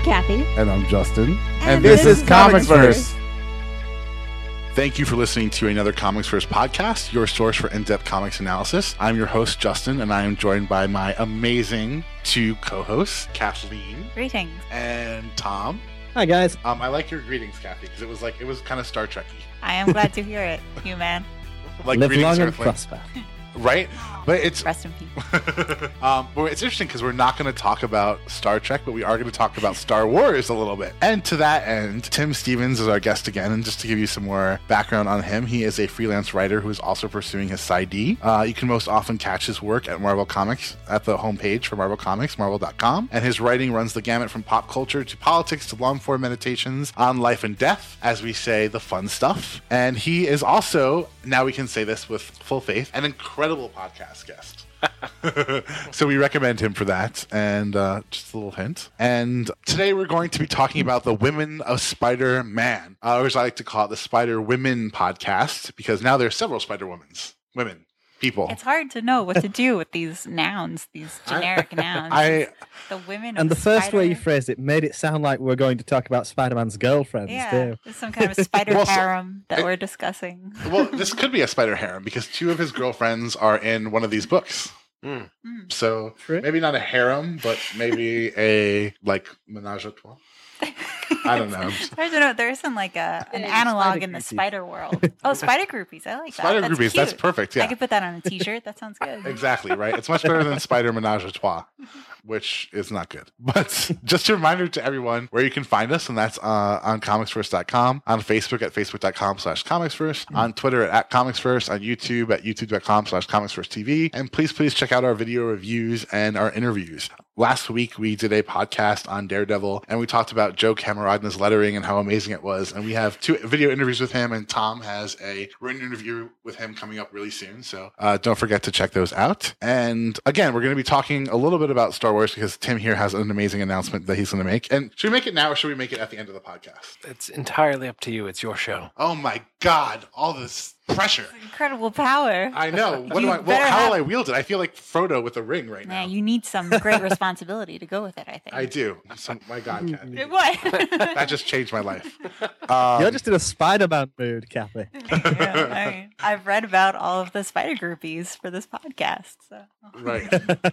Kathy. And I'm Justin. And this is Comics Verse. Thank you for listening to another Comics Verse podcast, your source for in-depth comics analysis. I'm your host, Justin, and I am joined by my amazing two co-hosts, Kathleen. Greetings. And Tom. Hi, guys. I like your greetings, Kathy, because it was kind of Star Trek-y. I am glad to hear it, you man. Like live greetings, long and Earthling. prosper. Right? But it's Rest in peace. but it's interesting because we're not going to talk about Star Trek, but we are going to talk about Star Wars a little bit. And to that end, Tim Stevens is our guest again. And just to give you some more background on him, he is a freelance writer who is also pursuing his PsyD. You can most often catch his work at Marvel Comics at the homepage for Marvel Comics, marvel.com. And his writing runs the gamut from pop culture to politics to long-form meditations on life and death, as we say, the fun stuff. And he is also, now we can say this with full faith, an incredible podcast guest. So we recommend him for that. And just a little hint. And today we're going to be talking about the Women of Spider-Man, or as I like to call it, the Spider-Women podcast, because now there's several Spider-Womens. Women. People. It's hard to know what to do with these nouns, these generic nouns. The women And of the first Spider- way you phrased it made it sound like we're going to talk about Spider-Man's girlfriends, Yeah, too. there's some kind of a spider Well, harem that we're discussing. Well, this could be a spider harem because two of his girlfriends are in one of these books. So True. maybe not a harem, but maybe a menage a trois. I don't know. I don't know. There isn't like an analog spider in the groupies. spider world. Oh, spider groupies. I like that. Spider That's groupies. That's cute. perfect. Yeah, I could put that on a t-shirt. That sounds good. exactly. Right. It's much better than spider menage a trois, which is not good. But just a reminder to everyone where you can find us, and that's on comicsverse.com, on Facebook at facebook.com/comicsverse, on Twitter at comicsverse, on YouTube at youtube.com/comicsversetv, and please check out our video reviews and our interviews. Last week, we did a podcast on Daredevil, and we talked about Joe Camarada's lettering and how amazing it was. And we have 2 video interviews with him, and Tom has a written interview with him coming up really soon. So don't forget to check those out. And again, we're going to be talking a little bit about Star Wars because Tim here has an amazing announcement that he's going to make. And should we make it now or should we make it at the end of the podcast? It's entirely up to you. It's your show. Oh my God, all this pressure. Incredible power. I know. What You do I? Well, better how have- will I wield it? I feel like Frodo with a ring right now. Yeah, you need some great responsibility to go with it, I think. I do. So, my God, Kathy. What? That just changed my life. You're just in a Spider-Man mood, Kathy. Yeah, I've read about all of the spider groupies for this podcast. So. Right.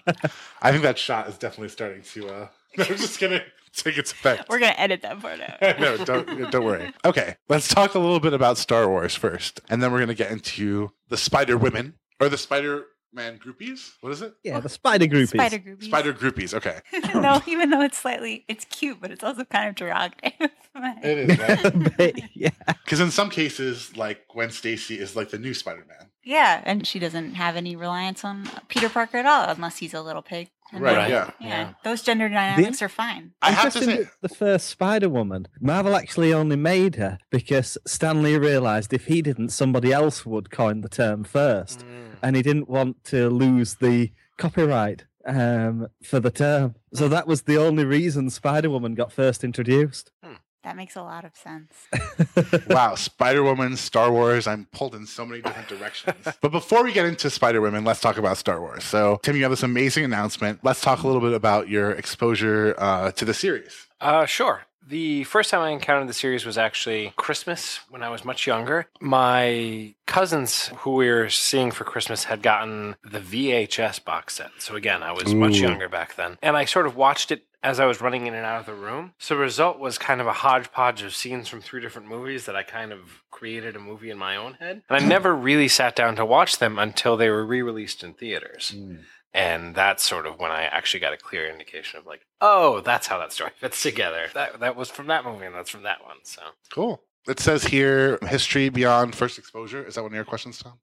I think that shot is definitely starting to. I'm just gonna take its effect. We're going to edit that part out. No, don't worry. Okay, let's talk a little bit about Star Wars first, and then we're gonna get into the Spider Women or the Spider-Man groupies. What is it? Yeah, the Spider Groupies. Spider groupies. Spider groupies. Okay, No, even though it's cute, but it's also kind of derogative. it is right But, yeah. because in some cases, like Gwen Stacy is like the new Spider-Man. Yeah, and she doesn't have any reliance on Peter Parker at all, unless he's a little pig. And Right, then- yeah. Yeah, those gender dynamics are fine. I have to Interesting say, that the first Spider-Woman, Marvel actually only made her because Stan Lee realised if he didn't, somebody else would coin the term first. And he didn't want to lose the copyright for the term. So that was the only reason Spider-Woman got first introduced. That makes a lot of sense. wow, Spider-Woman, Star Wars, I'm pulled in so many different directions. But before we get into Spider-Women, let's talk about Star Wars. So, Tim, you have this amazing announcement. Let's talk a little bit about your exposure to the series. Sure. The first time I encountered the series was actually Christmas when I was much younger. My cousins, who we were seeing for Christmas, had gotten the VHS box set. So again, I was much younger back then. And I sort of watched it as I was running in and out of the room. So the result was kind of a hodgepodge of scenes from 3 different movies that I kind of created a movie in my own head. And I never really sat down to watch them until they were re-released in theaters. And that's sort of when I actually got a clear indication of like, oh, that's how that story fits together. That was from that movie and that's from that one. So Cool. It says here, history beyond first exposure. Is that one of your questions, Tom?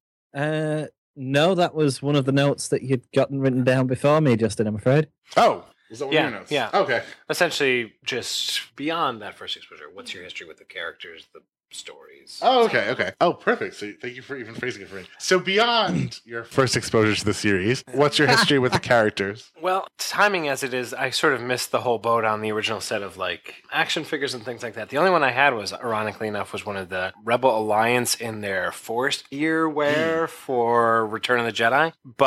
No, that was one of the notes that you'd gotten written down before me, Justin, I'm afraid. Oh, is that one of your notes? Yeah. Okay. essentially just beyond that first exposure. What's your history with the characters, the stories? Oh, okay. Oh, perfect. So thank you for even phrasing it for me. So beyond your first exposure to the series, what's your history with the characters? Well, timing as it is, I sort of missed the whole boat on the original set of like action figures and things like that. The only one I had was, ironically enough, was one of the Rebel Alliance in their forced earwear for Return of the Jedi. But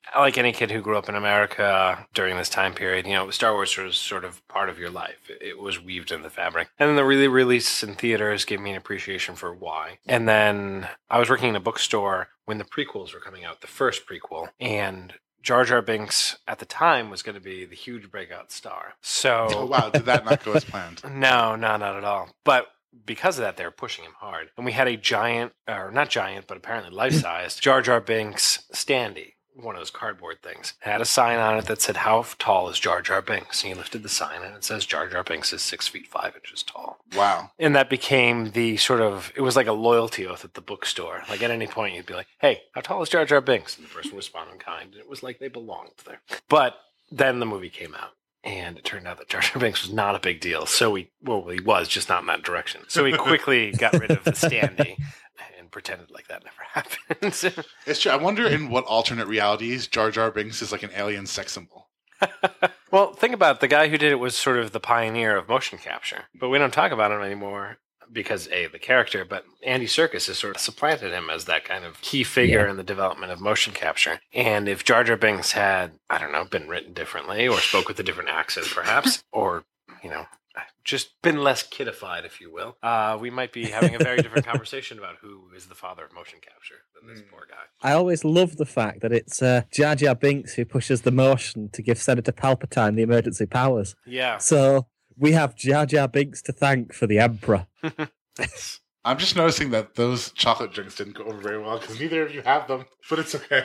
like any kid who grew up in America during this time period, Star Wars was sort of part of your life. It was weaved in the fabric. And then the release in theaters gave me an appreciation for why. And then I was working in a bookstore when the prequels were coming out, the first prequel, and Jar Jar Binks at the time was going to be the huge breakout star. So, oh wow, did that not go as planned? No, not at all. But because of that, they were pushing him hard. And we had a giant, or not giant, but apparently life-sized Jar Jar Binks standee, one of those cardboard things. It had a sign on it that said, "How tall is Jar Jar Binks?" And he lifted the sign, and it says Jar Jar Binks is 6 feet 5 inches tall. Wow. And that became the sort of, it was like a loyalty oath at the bookstore. Like at any point, you'd be like, "Hey, how tall is Jar Jar Binks?" And the person would respond in kind. And it was like they belonged there. But then the movie came out. And it turned out that Jar Jar Binks was not a big deal. So he was, just not in that direction. So he quickly got rid of the standee and pretended like that never happened. It's true. I wonder in what alternate realities Jar Jar Binks is like an alien sex symbol. Well, think about it. The guy who did it was sort of the pioneer of motion capture. But we don't talk about him anymore because, the character, but Andy Serkis has sort of supplanted him as that kind of key figure in the development of motion capture. And if Jar Jar Binks had, I don't know, been written differently or spoke with a different accent perhaps, or, just been less kidified, if you will, we might be having a very different conversation about who is the father of motion capture than this poor guy. I always love the fact that it's Jar Jar Binks who pushes the motion to give Senator Palpatine the emergency powers. Yeah. So we have Jar Jar Binks to thank for the Emperor. I'm just noticing that those chocolate drinks didn't go over very well because neither of you have them, but it's okay.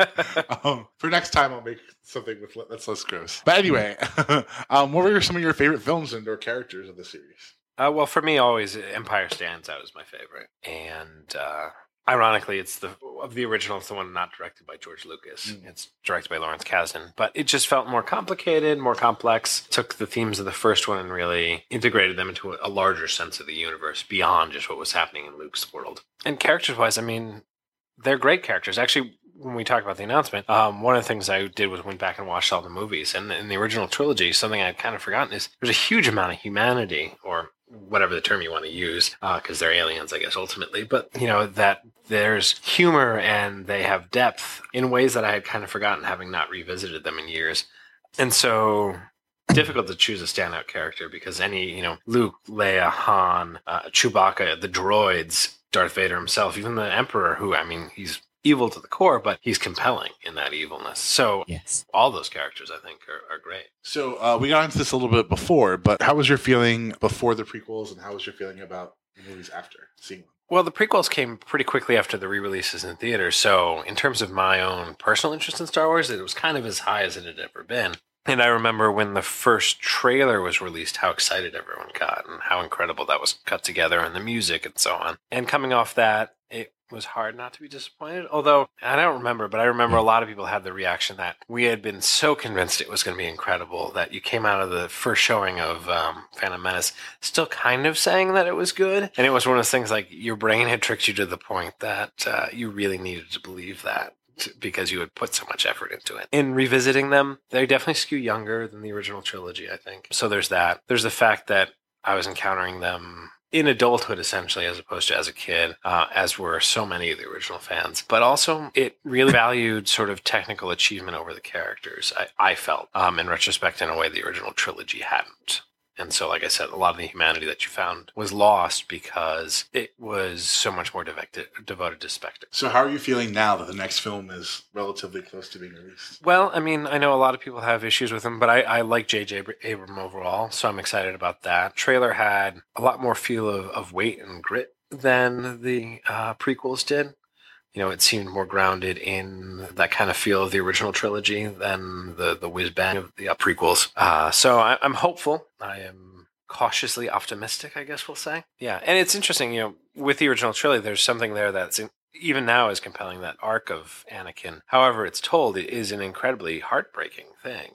For next time, I'll make something that's less gross. But anyway, what were some of your favorite films and or characters of the series? Well, for me, always Empire Stands Out is my favorite. And ironically, it's of the original, it's the one not directed by George Lucas. It's directed by Lawrence Kasdan. But it just felt more complicated, more complex. Took the themes of the first one and really integrated them into a larger sense of the universe beyond just what was happening in Luke's world. And characters-wise, they're great characters. Actually, when we talked about the announcement, one of the things I did was went back and watched all the movies. And in the original trilogy, something I'd kind of forgotten is there's a huge amount of humanity, or whatever the term you want to use, because they're aliens, I guess, ultimately. But, that there's humor and they have depth in ways that I had kind of forgotten, having not revisited them in years. And so difficult to choose a standout character because any, Luke, Leia, Han, Chewbacca, the droids, Darth Vader himself, even the Emperor, who, he's evil to the core, but he's compelling in that evilness. So all those characters, I think, are great. So we got into this a little bit before, but how was your feeling before the prequels, and how was your feeling about the movies after seeing them? Well, the prequels came pretty quickly after the re-releases in theaters, so in terms of my own personal interest in Star Wars, it was kind of as high as it had ever been. And I remember when the first trailer was released, how excited everyone got and how incredible that was cut together and the music and so on. And coming off that, it was hard not to be disappointed. Although, I don't remember, but I remember a lot of people had the reaction that we had been so convinced it was going to be incredible that you came out of the first showing of Phantom Menace still kind of saying that it was good. And it was one of those things like your brain had tricked you to the point that you really needed to believe that, because you had put so much effort into it. In revisiting them, they definitely skew younger than the original trilogy, I think. So there's that. There's the fact that I was encountering them in adulthood, essentially, as opposed to as a kid, as were so many of the original fans. But also, it really valued sort of technical achievement over the characters, I felt, in retrospect, in a way the original trilogy hadn't. And so, like I said, a lot of the humanity that you found was lost because it was so much more devoted to spectacle. So how are you feeling now that the next film is relatively close to being released? Well, I know a lot of people have issues with him, but I like J.J. Abrams overall, so I'm excited about that. Trailer had a lot more feel of weight and grit than the prequels did. It seemed more grounded in that kind of feel of the original trilogy than the whiz-bang of the prequels. So I'm hopeful. I am cautiously optimistic, I guess we'll say. Yeah, and it's interesting, with the original trilogy, there's something there that's even now is compelling, that arc of Anakin. However it's told, it is an incredibly heartbreaking thing.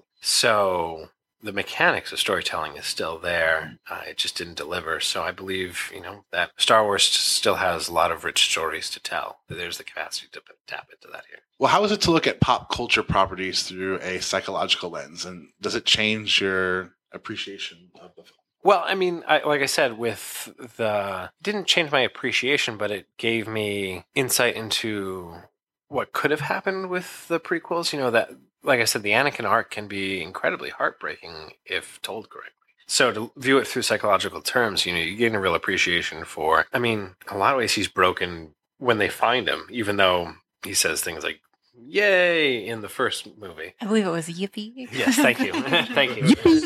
So the mechanics of storytelling is still there. It just didn't deliver. So I believe, that Star Wars still has a lot of rich stories to tell. There's the capacity to tap into that here. Well, how is it to look at pop culture properties through a psychological lens? And does it change your appreciation of the film? Well, like I said, didn't change my appreciation, but it gave me insight into what could have happened with the prequels. That, like I said, the Anakin arc can be incredibly heartbreaking if told correctly. So to view it through psychological terms, you gain a real appreciation for, a lot of ways he's broken when they find him, even though he says things like, yay, in the first movie. I believe it was yippee. Yes, thank you. Thank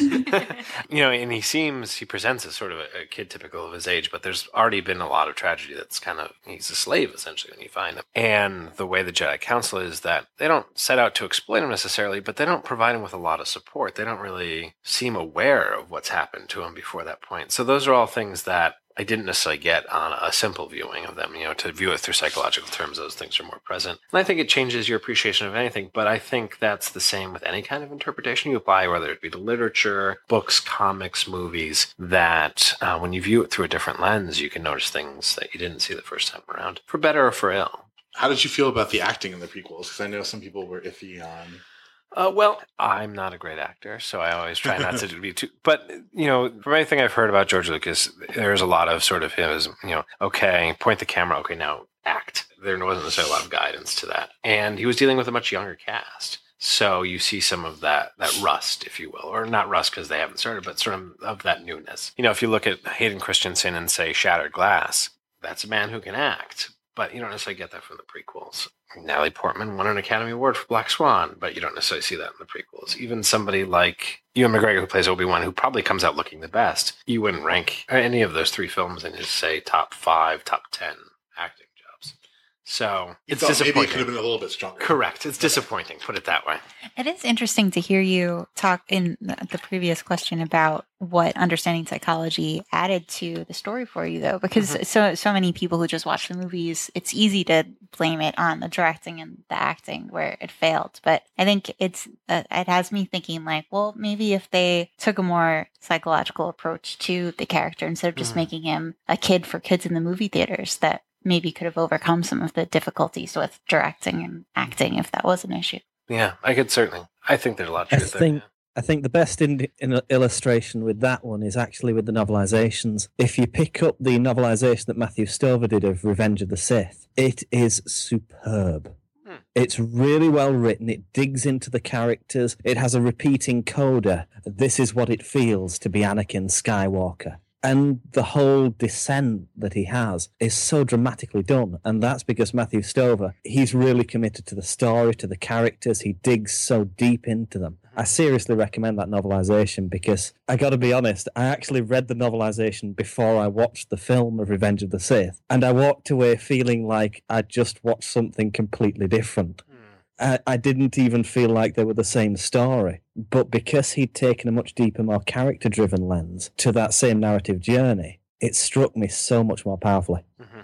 you. And he presents as sort of a kid typical of his age, but there's already been a lot of tragedy that's he's a slave essentially when you find him. And the way the Jedi Council is that they don't set out to exploit him necessarily, but they don't provide him with a lot of support. They don't really seem aware of what's happened to him before that point. So those are all things that I didn't necessarily get on a simple viewing of them. To view it through psychological terms, those things are more present. And I think it changes your appreciation of anything, but I think that's the same with any kind of interpretation you apply, whether it be to literature, books, comics, movies, that when you view it through a different lens, you can notice things that you didn't see the first time around, for better or for ill. How did you feel about the acting in the prequels? Because I know some people were iffy on... Well, I'm not a great actor, so I always try not to be too... But, from anything I've heard about George Lucas, there's a lot of sort of his, okay, point the camera, okay, now act. There wasn't necessarily a lot of guidance to that. And he was dealing with a much younger cast. So you see some of that rust, if you will. Or not rust because they haven't started, but sort of that newness. If you look at Hayden Christensen and say Shattered Glass, that's a man who can act. But you don't necessarily get that from the prequels. Natalie Portman won an Academy Award for Black Swan, but you don't necessarily see that in the prequels. Even somebody like Ewan McGregor, who plays Obi-Wan, who probably comes out looking the best, you wouldn't rank any of those 3 films in his, say, top 5, top 10 acting jobs. So it's disappointing. Maybe it could have been a little bit stronger. Correct. It's disappointing, put it that way. It is interesting to hear you talk in the previous question about what understanding psychology added to the story for you, though, because so many people who just watch the movies, it's easy to blame it on the directing and the acting where it failed. But I think it has me thinking like, well, maybe if they took a more psychological approach to the character instead of just making him a kid for kids in the movie theaters, that maybe could have overcome some of the difficulties with directing and acting if that was an issue. Yeah, I think there's a lot of truth there. I think the best illustration with that one is actually with the novelizations. If you pick up the novelization that Matthew Stover did of Revenge of the Sith, it is superb. It's really well written. It digs into the characters. It has a repeating coda. This is what it feels to be Anakin Skywalker. And the whole descent that he has is so dramatically done. And that's because Matthew Stover, he's really committed to the story, to the characters. He digs so deep into them. I seriously recommend that novelization because I got to be honest, I actually read the novelization before I watched the film of Revenge of the Sith. And I walked away feeling like I'd just watched something completely different. I didn't even feel like they were the same story. But because he'd taken a much deeper, more character-driven lens to that same narrative journey, it struck me so much more powerfully.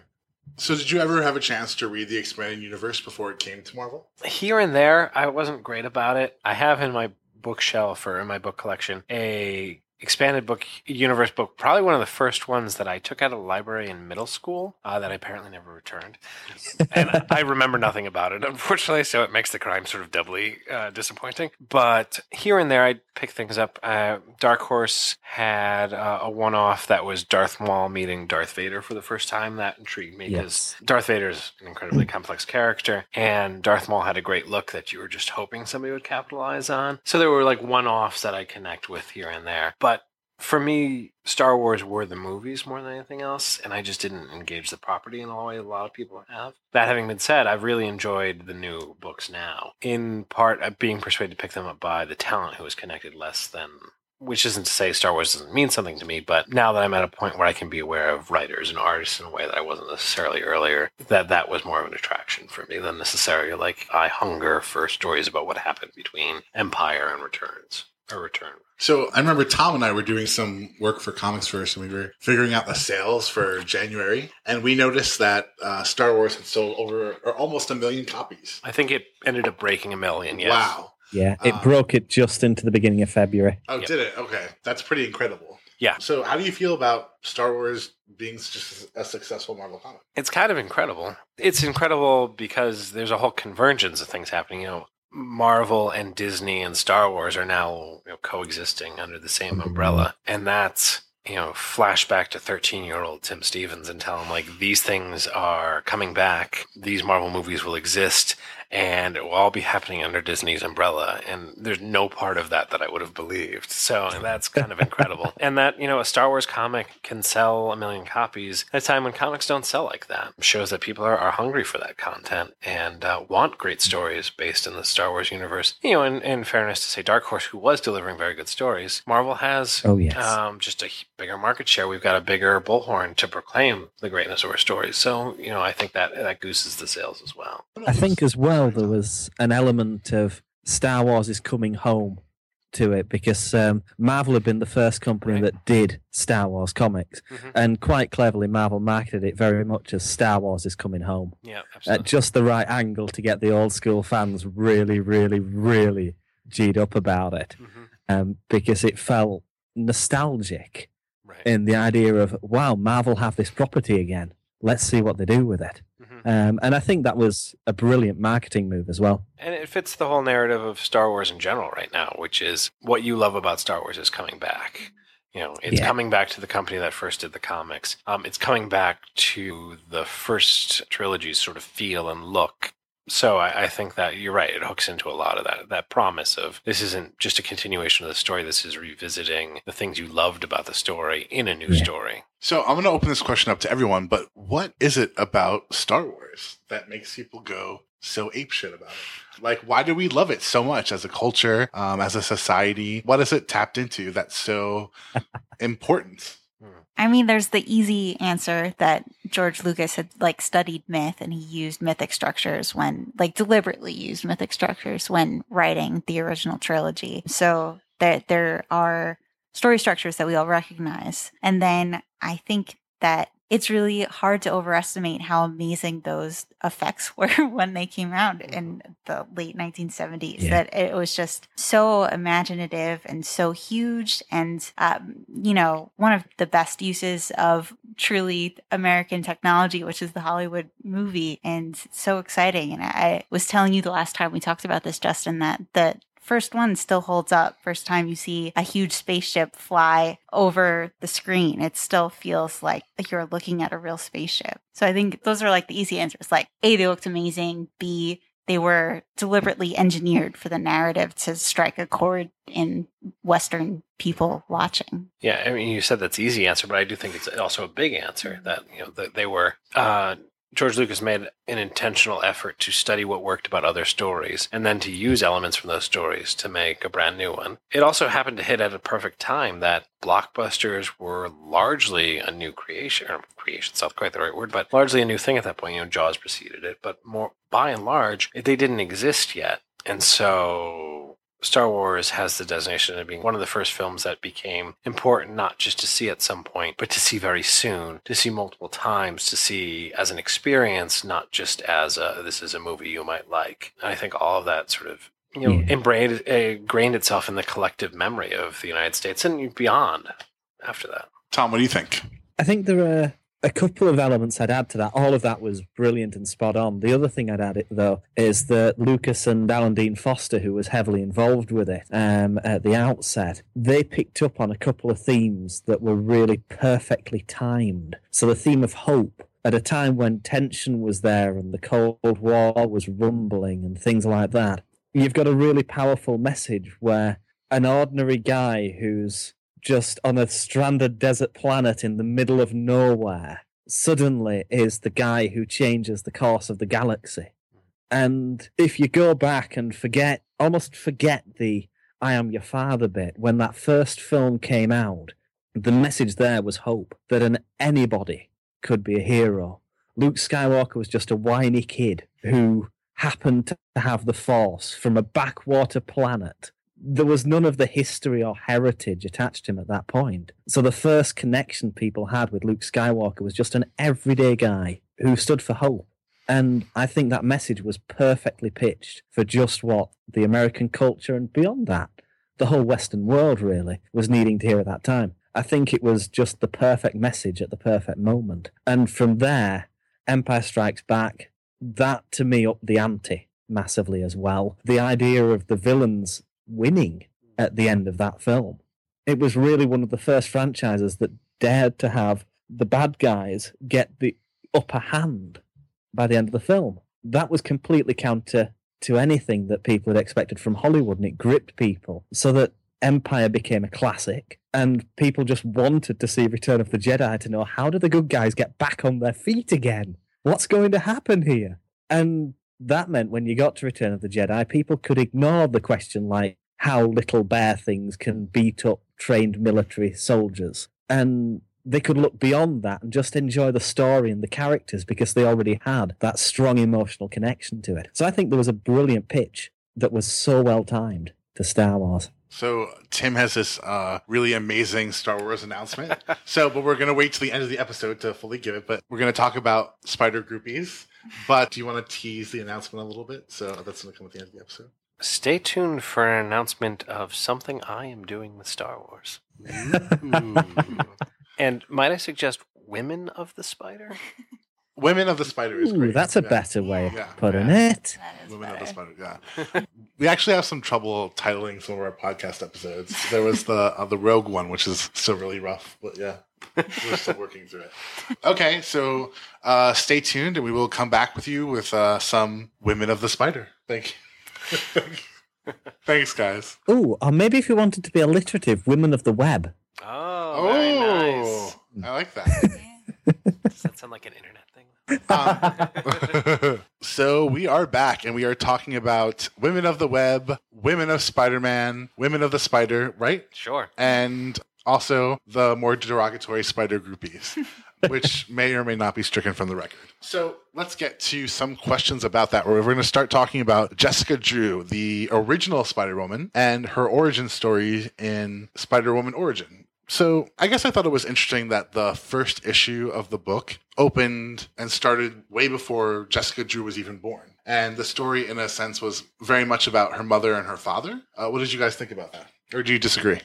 So did you ever have a chance to read the Expanded Universe before it came to Marvel? Here and there, I wasn't great about it. I have in my bookshelf or in my book collection a expanded book, universe book, probably one of the first ones that I took out of the library in middle school that I apparently never returned. And I remember nothing about it, unfortunately, so it makes the crime sort of doubly disappointing. But here and there, I'd pick things up. Dark Horse had a one-off that was Darth Maul meeting Darth Vader for the first time. That intrigued me because Darth Vader is an incredibly complex character, and Darth Maul had a great look that you were just hoping somebody would capitalize on. So there were like one-offs that I connect with here and there. But for me, Star Wars were the movies more than anything else, and I just didn't engage the property in the way a lot of people have. That having been said, I've really enjoyed the new books now. In part, being persuaded to pick them up by the talent who is connected less than... Which isn't to say Star Wars doesn't mean something to me, but now that I'm at a point where I can be aware of writers and artists in a way that I wasn't necessarily earlier, that was more of an attraction for me than necessarily like I hunger for stories about what happened between Empire and Return. So I remember Tom and I were doing some work for Comics First, and we were figuring out the sales for January, and we noticed that Star Wars had sold over or almost 1 million copies. I think it ended up breaking 1 million, yes. Wow. Yeah, it broke it just into the beginning of February. Oh, Did it? Okay. That's pretty incredible. Yeah. So how do you feel about Star Wars being such a successful Marvel comic? It's kind of incredible. It's incredible because there's a whole convergence of things happening. You know, Marvel and Disney and Star Wars are now coexisting under the same umbrella. And that's flashback to 13-year-old Tim Stevens and tell him, like, these things are coming back, these Marvel movies will exist, and it will all be happening under Disney's umbrella. And there's no part of that I would have believed. So that's kind of incredible. And that, a Star Wars comic can sell 1 million copies at a time when comics don't sell like that. It shows that people are hungry for that content and want great stories based in the Star Wars universe. In fairness to say, Dark Horse, who was delivering very good stories, Marvel has just a bigger market share. We've got a bigger bullhorn to proclaim the greatness of our stories. So, I think that gooses the sales as well. I think as well there was an element of Star Wars is coming home to it because Marvel had been the first company that did Star Wars comics, and quite cleverly Marvel marketed it very much as Star Wars is coming home. Yeah, absolutely. At just the right angle to get the old school fans really, really, really G'd up about it, because it felt nostalgic in the idea of, wow, Marvel have this property again. Let's see what they do with it. And I think that was a brilliant marketing move as well. And it fits the whole narrative of Star Wars in general right now, which is what you love about Star Wars is coming back. It's coming back to the company that first did the comics. It's coming back to the first trilogy's sort of feel and look. So I think that you're right. It hooks into a lot of that promise of this isn't just a continuation of the story. This is revisiting the things you loved about the story in a new story. So I'm going to open this question up to everyone, but what is it about Star Wars that makes people go so apeshit about it? Like, why do we love it so much as a culture, as a society? What is it tapped into that's so important? I mean, there's the easy answer that George Lucas had studied myth, and he used mythic structures deliberately used mythic structures when writing the original trilogy. So there are story structures that we all recognize. And then I think that it's really hard to overestimate how amazing those effects were when they came out in the late 1970s. Yeah. That it was just so imaginative and so huge. And, one of the best uses of truly American technology, which is the Hollywood movie. And it's so exciting. And I was telling you the last time we talked about this, Justin, that the first one still holds up. First time you see a huge spaceship fly over the screen, it still feels like you're looking at a real spaceship. So I think those are the easy answers. A, they looked amazing. B, they were deliberately engineered for the narrative to strike a chord in Western people watching. Yeah, I mean, you said that's the easy answer, but I do think it's also a big answer that, that they were... George Lucas made an intentional effort to study what worked about other stories and then to use elements from those stories to make a brand new one. It also happened to hit at a perfect time that blockbusters were largely a new creation, or creation's not quite the right word, but largely a new thing at that point. Jaws preceded it, but more by and large, they didn't exist yet. And so Star Wars has the designation of being one of the first films that became important not just to see at some point, but to see very soon, to see multiple times, to see as an experience, not just as this is a movie you might like. And I think all of that sort of ingrained itself in the collective memory of the United States and beyond after that. Tom, what do you think? I think there are a couple of elements I'd add to that. All of that was brilliant and spot on. The other thing I'd add, though, is that Lucas and Alan Dean Foster, who was heavily involved with it at the outset, they picked up on a couple of themes that were really perfectly timed. So the theme of hope, at a time when tension was there and the Cold War was rumbling and things like that, you've got a really powerful message where an ordinary guy who's just on a stranded desert planet in the middle of nowhere suddenly is the guy who changes the course of the galaxy. And if you go back and almost forget the I am your father bit, when that first film came out, the message there was hope, that anybody could be a hero. Luke Skywalker was just a whiny kid who happened to have the Force from a backwater planet. There was none of the history or heritage attached to him at that point. So the first connection people had with Luke Skywalker was just an everyday guy who stood for hope. And I think that message was perfectly pitched for just what the American culture and beyond that, the whole Western world really, was needing to hear at that time. I think it was just the perfect message at the perfect moment. And from there, Empire Strikes Back, that to me upped the ante massively as well. The idea of the villains winning at the end of that film it was really one of the first franchises that dared to have the bad guys get the upper hand by the end of the film. That was completely counter to anything that people had expected from Hollywood, and it gripped people so that Empire became a classic, and people just wanted to see Return of the Jedi to know, how do the good guys get back on their feet again? What's going to happen here? And that meant when you got to Return of the Jedi, people could ignore the question like how little bear things can beat up trained military soldiers. And they could look beyond that and just enjoy the story and the characters because they already had that strong emotional connection to it. So I think there was a brilliant pitch that was so well timed to Star Wars. So Tim has this really amazing Star Wars announcement. But we're going to wait till the end of the episode to fully give it. But we're going to talk about Spider Groupies. But do you want to tease the announcement a little bit? So that's going to come at the end of the episode. Stay tuned for an announcement of something I am doing with Star Wars. And might I suggest Women of the Spider? Women of the Spider is great. That's a better way of putting it. Women of the Spider, yeah. We actually have some trouble titling some of our podcast episodes. There was the Rogue one, which is still really rough, but yeah, we're still working through it. Okay, so stay tuned, and we will come back with you with some Women of the Spider. Thank you. Thanks, guys. Oh, or maybe if you wanted to be alliterative, Women of the Web. Oh, very nice. I like that. Does that sound like an internet thing? So we are back, and we are talking about Women of the Web, Women of Spider-Man, Women of the Spider, right? Sure. And also the more derogatory Spider Groupies, which may or may not be stricken from the record. So let's get to some questions about that. We're going to start talking about Jessica Drew, the original Spider-Woman, and her origin story in Spider-Woman Origin. So I guess I thought it was interesting that the first issue of the book opened and started way before Jessica Drew was even born. And the story, in a sense, was very much about her mother and her father. What did you guys think about that? Or do you disagree?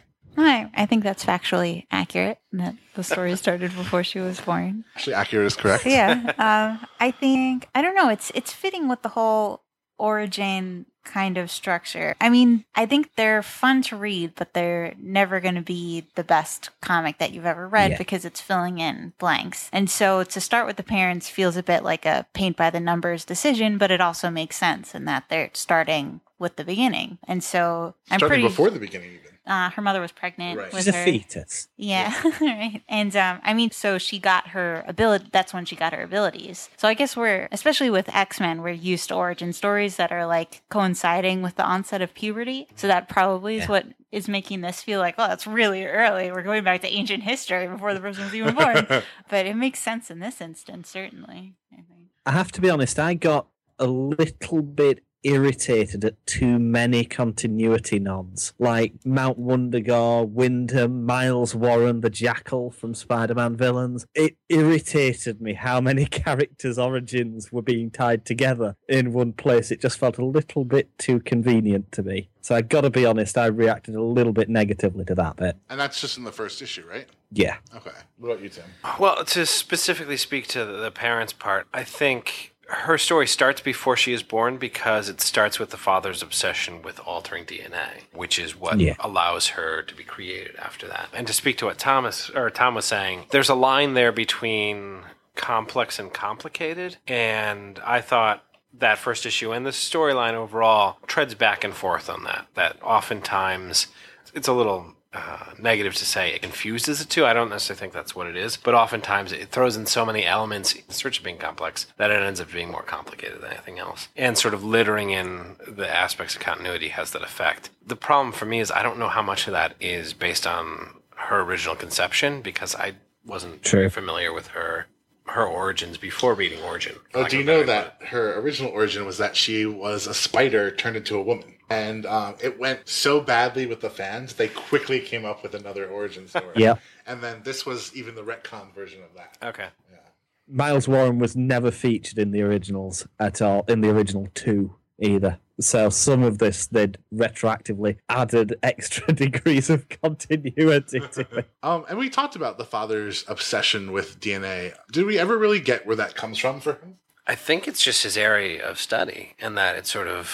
I think that's factually accurate, that the story started before she was born. Actually, accurate is correct. Yeah. I think, I don't know, it's fitting with the whole origin kind of structure. I mean, I think they're fun to read, but they're never going to be the best comic that you've ever read because it's filling in blanks. And so to start with the parents feels a bit like a paint by the numbers decision, but it also makes sense in that they're starting with the beginning. And so starting before the beginning even. Her mother was pregnant with She's her. a fetus. Yeah. Right. And I mean, so she got her ability. That's when she got her abilities. So I guess especially with X-Men, we're used to origin stories that are like coinciding with the onset of puberty. So that probably is what is making this feel like, oh, that's really early. We're going back to ancient history before the person was even born. But it makes sense in this instance, certainly. I think. I have to be honest, I got a little bit irritated at too many continuity nods, like Mount Wundagore, Wyndham, Miles Warren, the Jackal from Spider-Man villains. It irritated me how many characters' origins were being tied together in one place. It just felt a little bit too convenient to me. So I got to be honest, I reacted a little bit negatively to that bit. And that's just in the first issue, right? Yeah. Okay. What about you, Tim? Well, to specifically speak to the parents' part, I think her story starts before she is born because it starts with the father's obsession with altering DNA, which is what allows her to be created after that. And to speak to what Tom was saying, there's a line there between complex and complicated, and I thought that first issue and the storyline overall treads back and forth on that oftentimes it's a little negative to say it confuses the two. I don't necessarily think that's what it is, but oftentimes it throws in so many elements in search of being complex that it ends up being more complicated than anything else. And sort of littering in the aspects of continuity has that effect. The problem for me is I don't know how much of that is based on her original conception because I wasn't very familiar with her origins before reading Origin. Oh, do you know that her original origin was that she was a spider turned into a woman? And it went so badly with the fans, they quickly came up with another origin story. Yeah. And then this was even the retcon version of that. Okay. Yeah. Miles Warren was never featured in the originals at all, in the original 2 either. So some of this, they'd retroactively added extra degrees of continuity to it. And we talked about the father's obsession with DNA. Did we ever really get where that comes from for him? I think it's just his area of study and that it's sort of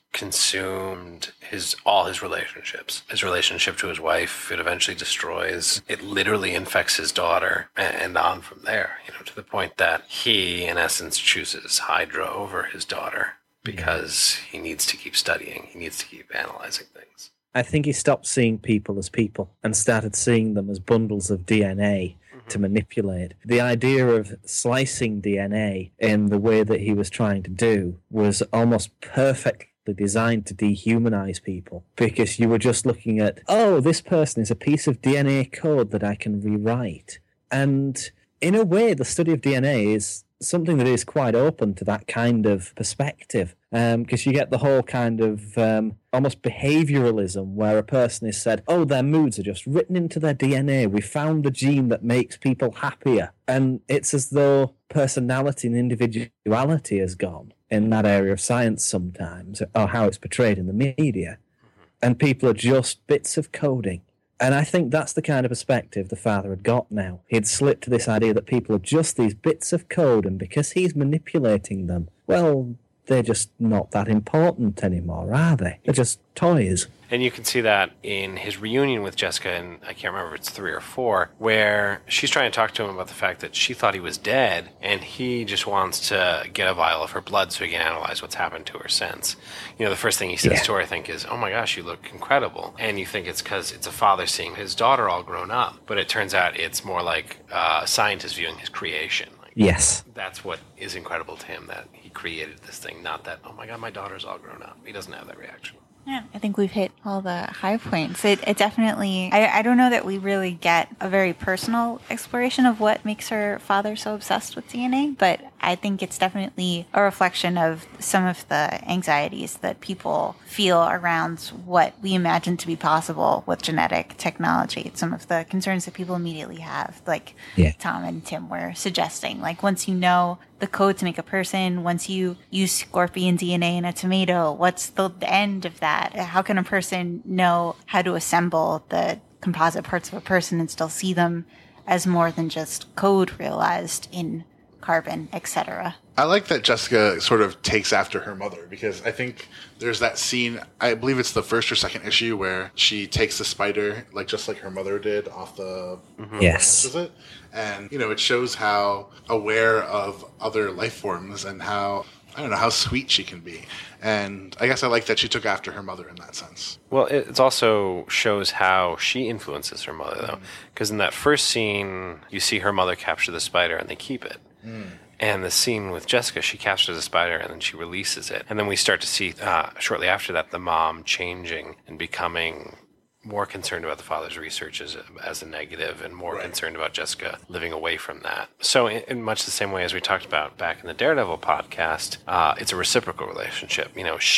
consumed all his relationships. His relationship to his wife, it eventually destroys. It literally infects his daughter, and on from there, to the point that he, in essence, chooses Hydra over his daughter because he needs to keep studying. He needs to keep analyzing things. I think he stopped seeing people as people and started seeing them as bundles of DNA to manipulate. The idea of slicing DNA in the way that he was trying to do was almost perfectly designed to dehumanize people, because you were just looking at, oh, this person is a piece of DNA code that I can rewrite. And in a way, the study of DNA is something that is quite open to that kind of perspective, because you get the whole kind of almost behavioralism where a person is said, oh, their moods are just written into their DNA. We found the gene that makes people happier. And it's as though personality and individuality has gone in that area of science sometimes, or how it's portrayed in the media. And people are just bits of coding. And I think that's the kind of perspective the father had got now. He'd slipped to this idea that people are just these bits of code, and because he's manipulating them, well, they're just not that important anymore, are they? They're just toys. And you can see that in his reunion with Jessica, and I can't remember if it's 3 or 4, where she's trying to talk to him about the fact that she thought he was dead, and he just wants to get a vial of her blood so he can analyze what's happened to her since. The first thing he says to her, I think, is, oh my gosh, you look incredible. And you think it's because it's a father seeing his daughter all grown up. But it turns out it's more like a scientist viewing his creation. Yes. That's what is incredible to him, that he created this thing, not that, oh my God, my daughter's all grown up. He doesn't have that reaction. Yeah, I think we've hit all the high points. It definitely, I don't know that we really get a very personal exploration of what makes her father so obsessed with DNA, but I think it's definitely a reflection of some of the anxieties that people feel around what we imagine to be possible with genetic technology. Some of the concerns that people immediately have, like Tom and Tim were suggesting, like once you know the code to make a person, once you use scorpion DNA in a tomato, what's the end of that? How can a person know how to assemble the composite parts of a person and still see them as more than just code realized in carbon, etc.? I like that Jessica sort of takes after her mother, because I think there's that scene, I believe it's the first or second issue, where she takes the spider, just like her mother did, off the Yes. branch, is it? And, it shows how aware of other life forms and how, I don't know, how sweet she can be. And I guess I like that she took after her mother in that sense. Well, it also shows how she influences her mother, though. Because in that first scene, you see her mother capture the spider and they keep it. And the scene with Jessica, she captures the spider and then she releases it. And then we start to see, shortly after that, the mom changing and becoming more concerned about the father's research as a negative, and more concerned about Jessica living away from that. So in much the same way as we talked about back in the Daredevil podcast, it's a reciprocal relationship.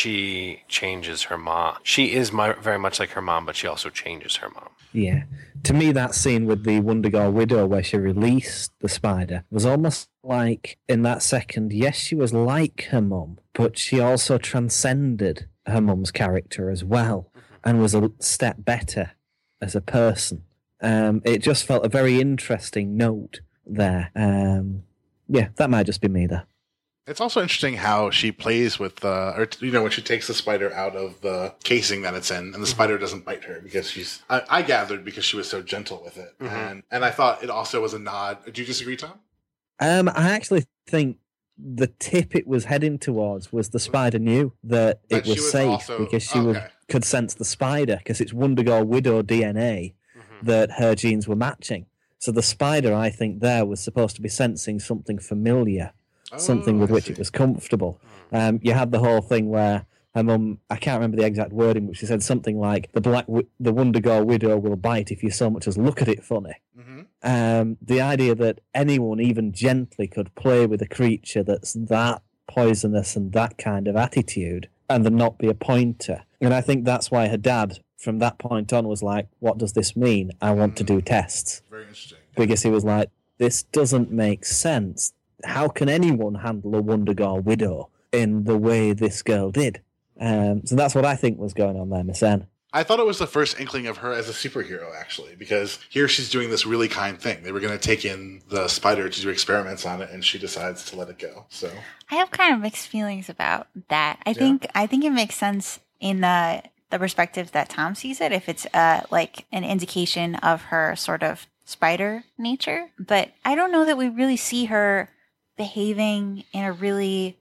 She changes her mom. She is very much like her mom, but she also changes her mom. Yeah. To me, that scene with the Wonder Girl widow where she released the spider was almost like, in that second, yes, she was like her mum, but she also transcended her mum's character as well, and was a step better as a person. It just felt a very interesting note there. That might just be me there. It's also interesting how she plays with, when she takes the spider out of the casing that it's in, and the spider doesn't bite her because I gathered because she was so gentle with it. And I thought it also was a nod. Do you disagree, Tom? I actually think the tip it was heading towards was the spider knew that it was safe because she could sense the spider, because it's Wonder Girl widow DNA that her genes were matching. So the spider, I think, there was supposed to be sensing something familiar. Something with which it was comfortable. You had the whole thing where her mum, I can't remember the exact wording, but she said something like, the Wonder Girl widow will bite if you so much as look at it funny. The idea that anyone, even gently, could play with a creature that's that poisonous and that kind of attitude, and then not be a pointer. And I think that's why her dad, from that point on, was like, what does this mean? I want to do tests. Very interesting. Because he was like, this doesn't make sense. How can anyone handle a Wonder Girl widow in the way this girl did? So that's what I think was going on there, Miss N. I thought it was the first inkling of her as a superhero, actually, because here she's doing this really kind thing. They were going to take in the spider to do experiments on it, and she decides to let it go. So I have kind of mixed feelings about that. I think it makes sense in the perspective that Tom sees it, if it's like an indication of her sort of spider nature. But I don't know that we really see her behaving in a really,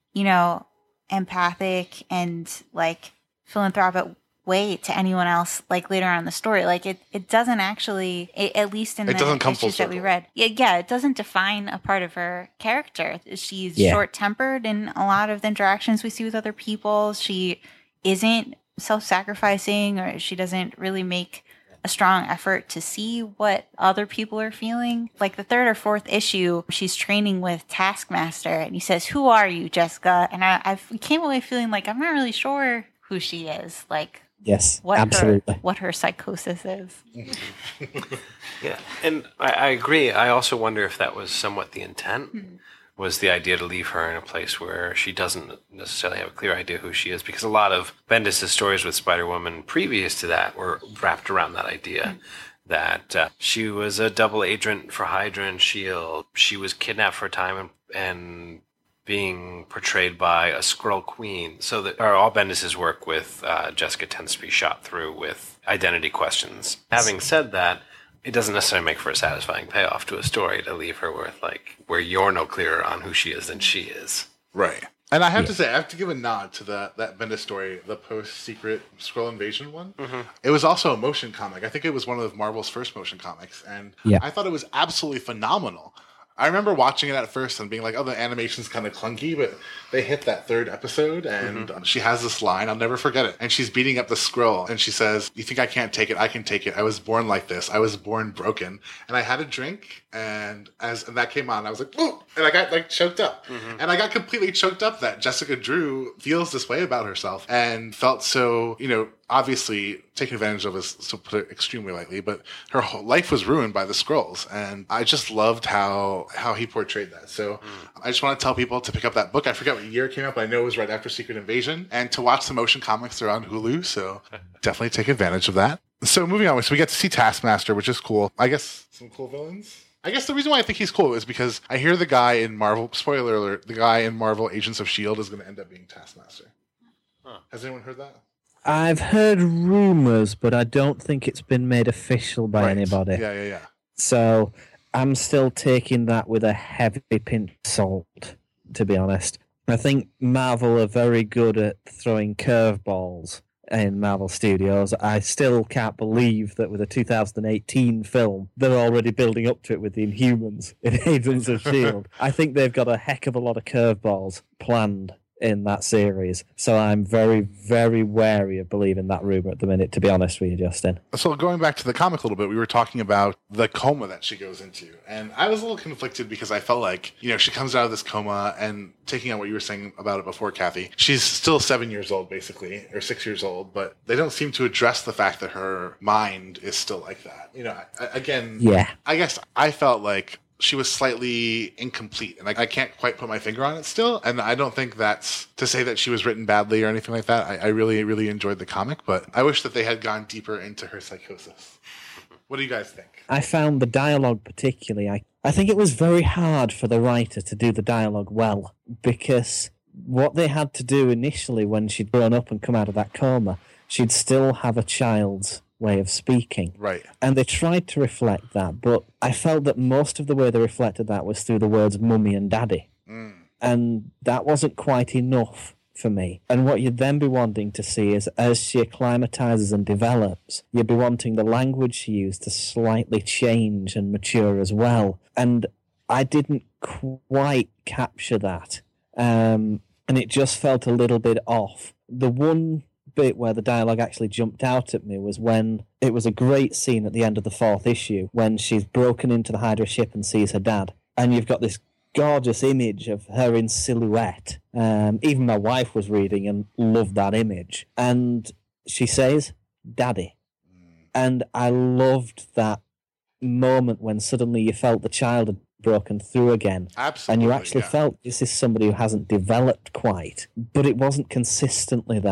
empathic and like philanthropic way to anyone else, like later on in the story. Like it doesn't actually, at least in the issues that we read. Yeah, it doesn't define a part of her character. She's short-tempered in a lot of the interactions we see with other people. She isn't self-sacrificing, or she doesn't really make a strong effort to see what other people are feeling. Like the third or fourth issue, she's training with Taskmaster, and he says, "Who are you, Jessica?" And I came away feeling like I'm not really sure who she is. Like, yes, absolutely. What her psychosis is. Yeah, and I agree. I also wonder if that was somewhat the intent. Was the idea to leave her in a place where she doesn't necessarily have a clear idea who she is, because a lot of Bendis' stories with Spider-Woman previous to that were wrapped around that idea that she was a double agent for Hydra and S.H.I.E.L.D. She was kidnapped for a time and being portrayed by a Skrull Queen. So that all Bendis' work with Jessica tends to be shot through with identity questions. Having said that, it doesn't necessarily make for a satisfying payoff to a story to leave her with, like, where you're no clearer on who she is than she is. Right. And I have to say, I have to give a nod to that Bendis story, the post-Secret Skrull Invasion one. It was also a motion comic. I think it was one of Marvel's first motion comics. And I thought it was absolutely phenomenal. I remember watching it at first and being like, oh, the animation's kind of clunky, but they hit that third episode, and she has this line, I'll never forget it. And she's beating up the Skrull, and she says, "You think I can't take it? I can take it. I was born like this. I was born broken." And I had a drink, and that came on, I was like, "Ooh!" And I got like choked up. And I got completely choked up that Jessica Drew feels this way about herself and felt so, obviously taken advantage of is to put it extremely lightly, but her whole life was ruined by the Skrulls, and I just loved how he portrayed that. So I just want to tell people to pick up that book. I forget what year it came out, but I know it was right after Secret Invasion, and to watch the motion comics. They're on Hulu, so definitely take advantage of that. So moving on, so we get to see Taskmaster, which is cool. I guess some cool villains. I guess the reason why I think he's cool is because I hear the guy in Marvel, spoiler alert, the guy in Marvel Agents of S.H.I.E.L.D. is going to end up being Taskmaster. Has anyone heard that? I've heard rumors, but I don't think it's been made official by anybody. Yeah. So I'm still taking that with a heavy pinch of salt, to be honest. I think Marvel are very good at throwing curveballs in Marvel Studios. I still can't believe that with a 2018 film, they're already building up to it with the Inhumans in Agents of S.H.I.E.L.D. I think they've got a heck of a lot of curveballs planned in that series. So I'm very, very wary of believing that rumor at the minute, to be honest with you, Justin. So going back to the comic a little bit, we were talking about the coma that she goes into. And I was a little conflicted because I felt like, she comes out of this coma, and taking on what you were saying about it before, Kathy, she's still 7 years old, basically, or 6 years old, but they don't seem to address the fact that her mind is still like that. I guess I felt like she was slightly incomplete, and I can't quite put my finger on it still. And I don't think that's to say that she was written badly or anything like that. I really, really enjoyed the comic, but I wish that they had gone deeper into her psychosis. What do you guys think? I found the dialogue particularly, I think it was very hard for the writer to do the dialogue well, because what they had to do initially when she'd grown up and come out of that coma, she'd still have a child's way of speaking. Right. And they tried to reflect that, but I felt that most of the way they reflected that was through the words mummy and daddy. And that wasn't quite enough for me. And what you'd then be wanting to see is, as she acclimatizes and develops, you'd be wanting the language she used to slightly change and mature as well. And I didn't quite capture that. And it just felt a little bit off. The one bit where the dialogue actually jumped out at me was when it was a great scene at the end of the 4th issue when she's broken into the Hydra ship and sees her dad, and you've got this gorgeous image of her in silhouette. Even my wife was reading and loved that image, and she says daddy, and I loved that moment when suddenly you felt the child had broken through again. Absolutely, and you actually felt this is somebody who hasn't developed quite, but it wasn't consistently there.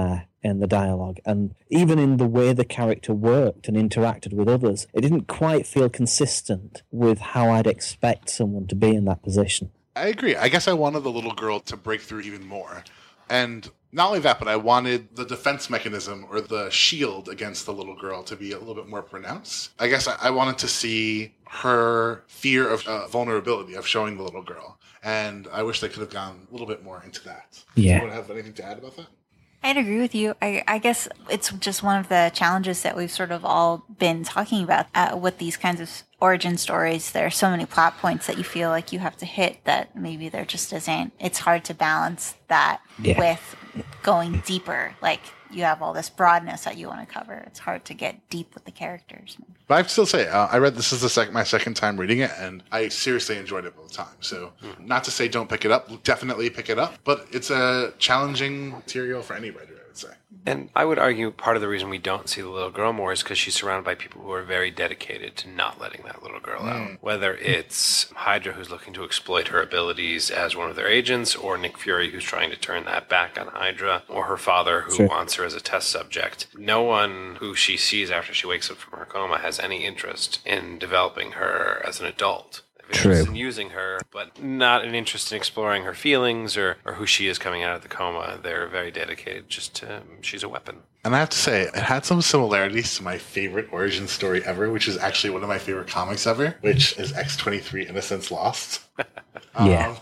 in the dialogue. And even in the way the character worked and interacted with others, it didn't quite feel consistent with how I'd expect someone to be in that position. I agree. I guess I wanted the little girl to break through even more. And not only that, but I wanted the defense mechanism or the shield against the little girl to be a little bit more pronounced. I guess I wanted to see her fear of vulnerability, of showing the little girl. And I wish they could have gone a little bit more into that. Yeah. Do you want to have anything to add about that? I'd agree with you. I guess it's just one of the challenges that we've sort of all been talking about with these kinds of origin stories. There are so many plot points that you feel like you have to hit that maybe there just isn't. It's hard to balance that with going deeper. Like, you have all this broadness that you want to cover. It's hard to get deep with the characters. But I have to still say, I read this is my second time reading it, and I seriously enjoyed it both times. So not to say don't pick it up, definitely pick it up, but it's a challenging material for any writer, I would say. And I would argue part of the reason we don't see the little girl more is because she's surrounded by people who are very dedicated to not letting that little girl out. Whether it's Hydra, who's looking to exploit her abilities as one of their agents, or Nick Fury, who's trying to turn that back on Hydra, or her father, who wants her as a test subject. No one who she sees after she wakes up from her coma has any interest in developing her as an adult. Interest in using her, but not an interest in exploring her feelings or who she is coming out of the coma. They're very dedicated just to, she's a weapon. And I have to say, it had some similarities to my favorite origin story ever, which is actually one of my favorite comics ever, which is X-23 Innocence Lost. Yeah.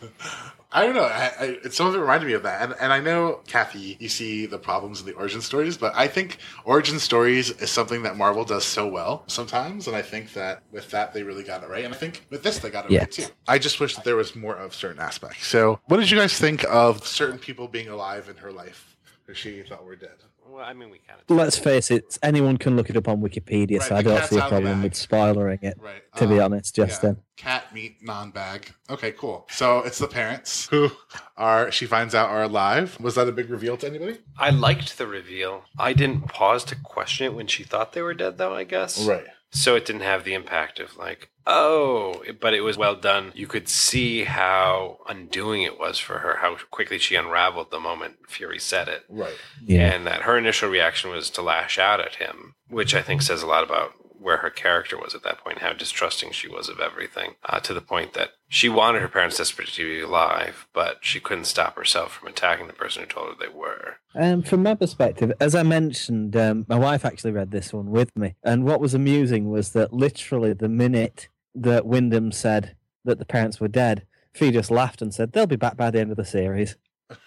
I don't know. Some of it reminded me of that. And I know, Kathy, you see the problems in the origin stories, but I think origin stories is something that Marvel does so well sometimes. And I think that with that, they really got it right. And I think with this, they got it right too. I just wish that there was more of certain aspects. So what did you guys think of certain people being alive in her life who she thought were dead? Well, I mean, we kind of... Let's face it, anyone can look it up on Wikipedia, so I don't see a problem with spoilering it, to be honest, Justin. Cat meat non-bag. Okay, cool. So it's the parents who she finds out are alive. Was that a big reveal to anybody? I liked the reveal. I didn't pause to question it when she thought they were dead, though, I guess. Right. So it didn't have the impact of like, oh, but it was well done. You could see how undoing it was for her, how quickly she unraveled the moment Fury said it. Right. Yeah. And that her initial reaction was to lash out at him, which I think says a lot about where her character was at that point, how distrusting she was of everything, to the point that she wanted her parents desperately to be alive, but she couldn't stop herself from attacking the person who told her they were. From my perspective, as I mentioned, my wife actually read this one with me, and what was amusing was that literally the minute that Wyndham said that the parents were dead, Fee just laughed and said, they'll be back by the end of the series.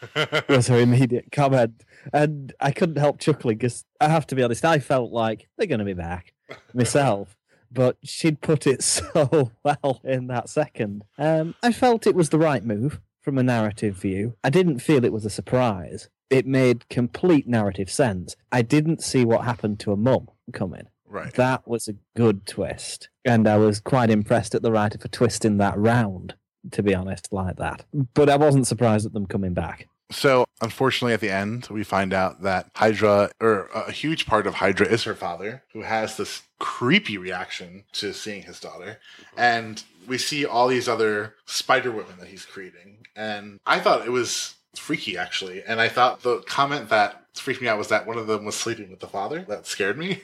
Was her immediate comment. And I couldn't help chuckling because I have to be honest, I felt like they're going to be back myself. But she'd put it so well in that second. I felt it was the right move from a narrative view. I didn't feel it was a surprise. It made complete narrative sense. I didn't see what happened to a mum coming. Right. That was a good twist. And I was quite impressed at the writer for twisting that round, to be honest, like that. But I wasn't surprised at them coming back. So, unfortunately, at the end, we find out that Hydra, or a huge part of Hydra, is her father, who has this creepy reaction to seeing his daughter. And we see all these other Spider-Women that he's creating. And I thought it was freaky, actually. And I thought the comment that freaked me out was that one of them was sleeping with the father. That scared me.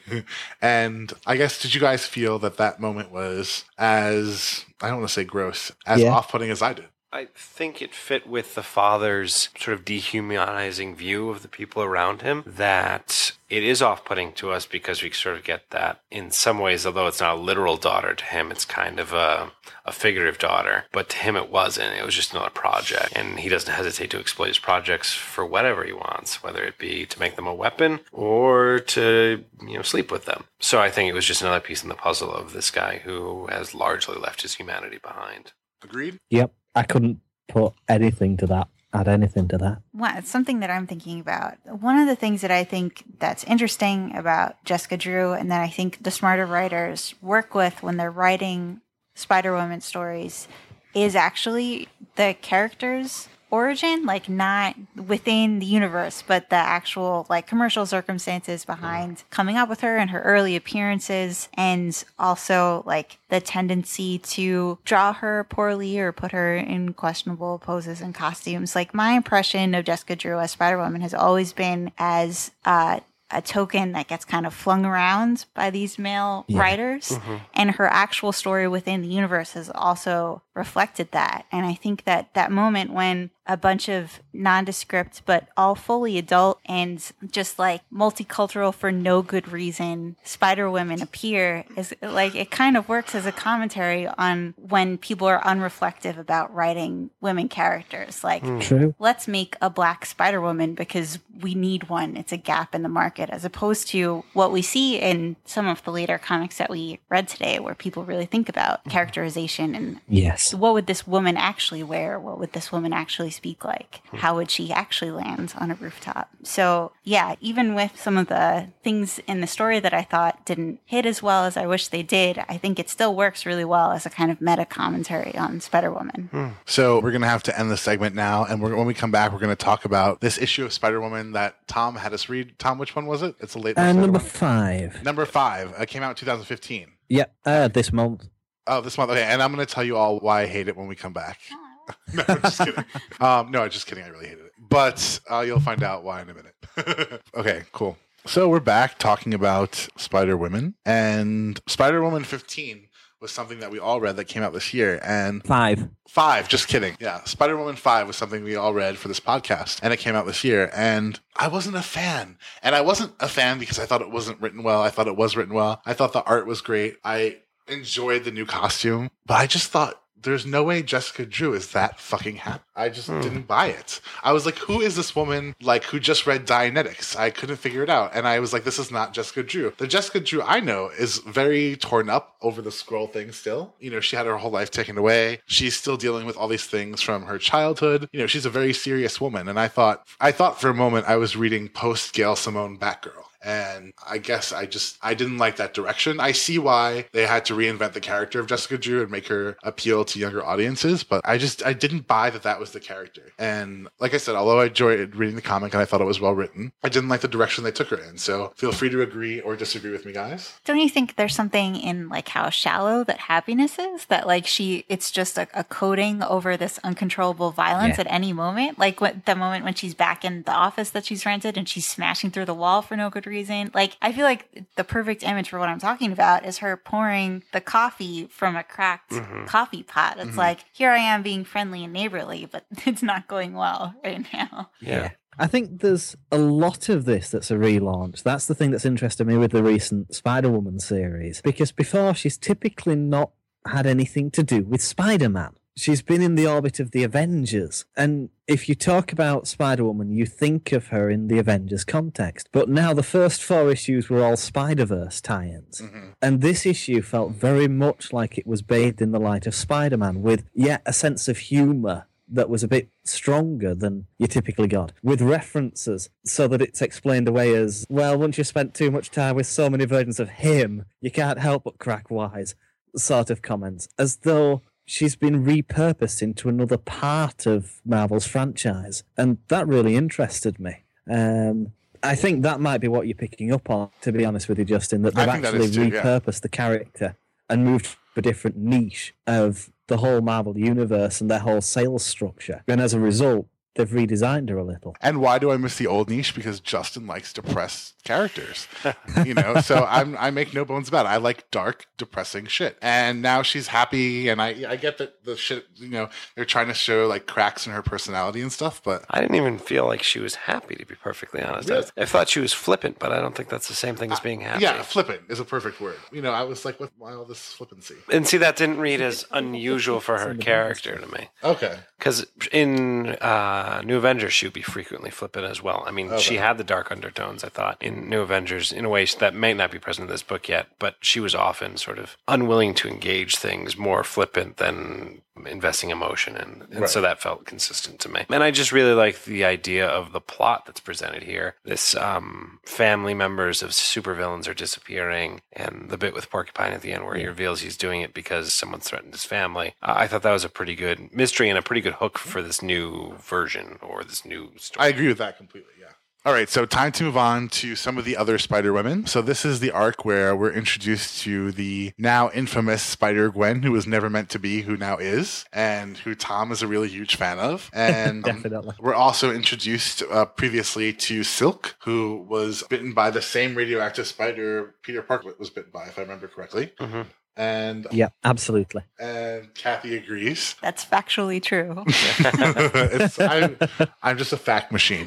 And I guess, did you guys feel that that moment was as, I don't want to say gross, as off-putting as I did? I think it fit with the father's sort of dehumanizing view of the people around him, that it is off-putting to us because we sort of get that in some ways, although it's not a literal daughter to him, it's kind of a figurative daughter. But to him it wasn't. It was just another project. And he doesn't hesitate to exploit his projects for whatever he wants, whether it be to make them a weapon or to, sleep with them. So I think it was just another piece in the puzzle of this guy who has largely left his humanity behind. Agreed? Yep. I couldn't put anything to that, add anything to that. Well, it's something that I'm thinking about. One of the things that I think that's interesting about Jessica Drew, and that I think the smarter writers work with when they're writing Spider-Woman stories, is actually the characters origin, like not within the universe, but the actual like commercial circumstances behind coming up with her and her early appearances, and also like the tendency to draw her poorly or put her in questionable poses and costumes. Like my impression of Jessica Drew as Spider-Woman has always been as a token that gets kind of flung around by these male writers. And her actual story within the universe has also reflected that. And I think that that moment when a bunch of nondescript but all fully adult and just like multicultural for no good reason Spider Women appear is like, it kind of works as a commentary on when people are unreflective about writing women characters. Like, let's make a black Spider Woman because we need one. It's a gap in the market, as opposed to what we see in some of the later comics that we read today, where people really think about characterization and what would this woman actually wear? What would this woman actually speak like? How would she actually land on a rooftop? So yeah, even with some of the things in the story that I thought didn't hit as well as I wish they did, I think it still works really well as a kind of meta commentary on Spider-Woman. So we're going to have to end the segment now, and when we come back, we're going to talk about this issue of Spider-Woman that Tom had us read. Tom, which one was it? It's a late number 5. Number 5. It came out in 2015. Yep, this month. Oh, this month. Okay, and I'm going to tell you all why I hate it when we come back. No, I'm just kidding. No, just kidding. I really hated it. But you'll find out why in a minute. Okay, cool. So we're back talking about Spider-Woman. And Spider-Woman 15 was something that we all read that came out this year. And 5, just kidding. Yeah, Spider-Woman 5 was something we all read for this podcast. And it came out this year. And I wasn't a fan. And I wasn't a fan because I thought it wasn't written well. I thought it was written well. I thought the art was great. I enjoyed the new costume. But I just thought, there's no way Jessica Drew is that fucking happy. I just didn't buy it. I was like, who is this woman, like, who just read Dianetics? I couldn't figure it out. And I was like, this is not Jessica Drew. The Jessica Drew I know is very torn up over the scroll thing still. You know, she had her whole life taken away. She's still dealing with all these things from her childhood. You know, she's a very serious woman. And I thought for a moment I was reading post-Gail Simone Batgirl. And I guess I didn't like that direction. I see why they had to reinvent the character of Jessica Drew and make her appeal to younger audiences, but I didn't buy that was the character. And like I said, although I enjoyed reading the comic and I thought it was well written, I didn't like the direction they took her in. So feel free to agree or disagree with me, guys. Don't you think there's something in like how shallow that happiness is? That like it's just a coating over this uncontrollable violence at any moment? Like the moment when she's back in the office that she's rented and she's smashing through the wall for no good reason. Like, I feel like the perfect image for what I'm talking about is her pouring the coffee from a cracked coffee pot. It's like, here I am being friendly and neighborly, but it's not going well right now. Yeah. I think there's a lot of this that's a relaunch. That's the thing that's interested me with the recent Spider-Woman series, because before she's typically not had anything to do with Spider-Man. She's been in the orbit of the Avengers. And if you talk about Spider-Woman, you think of her in the Avengers context. But now the first 4 issues were all Spider-Verse tie-ins. And this issue felt very much like it was bathed in the light of Spider-Man, with yet a sense of humour that was a bit stronger than you typically got, with references so that it's explained away as, well, once you've spent too much time with so many versions of him, you can't help but crack wise sort of comments, as though she's been repurposed into another part of Marvel's franchise. And that really interested me. I think that might be what you're picking up on, to be honest with you, Justin, that they've actually repurposed the character and moved to a different niche of the whole Marvel universe and their whole sales structure. And as a result, they've redesigned her a little. And why do I miss the old niche? Because Justin likes depressed characters, you know. So I make no bones about it. I like dark, depressing shit. And now she's happy, and I get that the shit, you know, they're trying to show like cracks in her personality and stuff. But I didn't even feel like she was happy, to be perfectly honest. Really? I thought she was flippant, but I don't think that's the same thing as being happy. Yeah, flippant is a perfect word. You know, I was like, why all this flippancy? And see, that didn't read as unusual for her character to me. Okay. Because in New Avengers, she would be frequently flippant as well. I mean, she had the dark undertones, I thought, in New Avengers in a way that may not be present in this book yet, but she was often sort of unwilling to engage things, more flippant than investing emotion in. And so that felt consistent to me. And I just really like the idea of the plot that's presented here. This family members of supervillains are disappearing, and the bit with Porcupine at the end where he reveals he's doing it because someone threatened his family. I thought that was a pretty good mystery and a pretty good hook for this new version or this new story. I agree with that completely, yeah. All right, so time to move on to some of the other Spider-Women. So this is the arc where we're introduced to the now infamous Spider-Gwen, who was never meant to be, who now is, and who Tom is a really huge fan of. And Definitely. We're also introduced previously to Silk, who was bitten by the same radioactive spider Peter Parker was bitten by, if I remember correctly. Mm-hmm. And Yeah, absolutely. and Kathy agrees. That's factually true. I'm just a fact machine.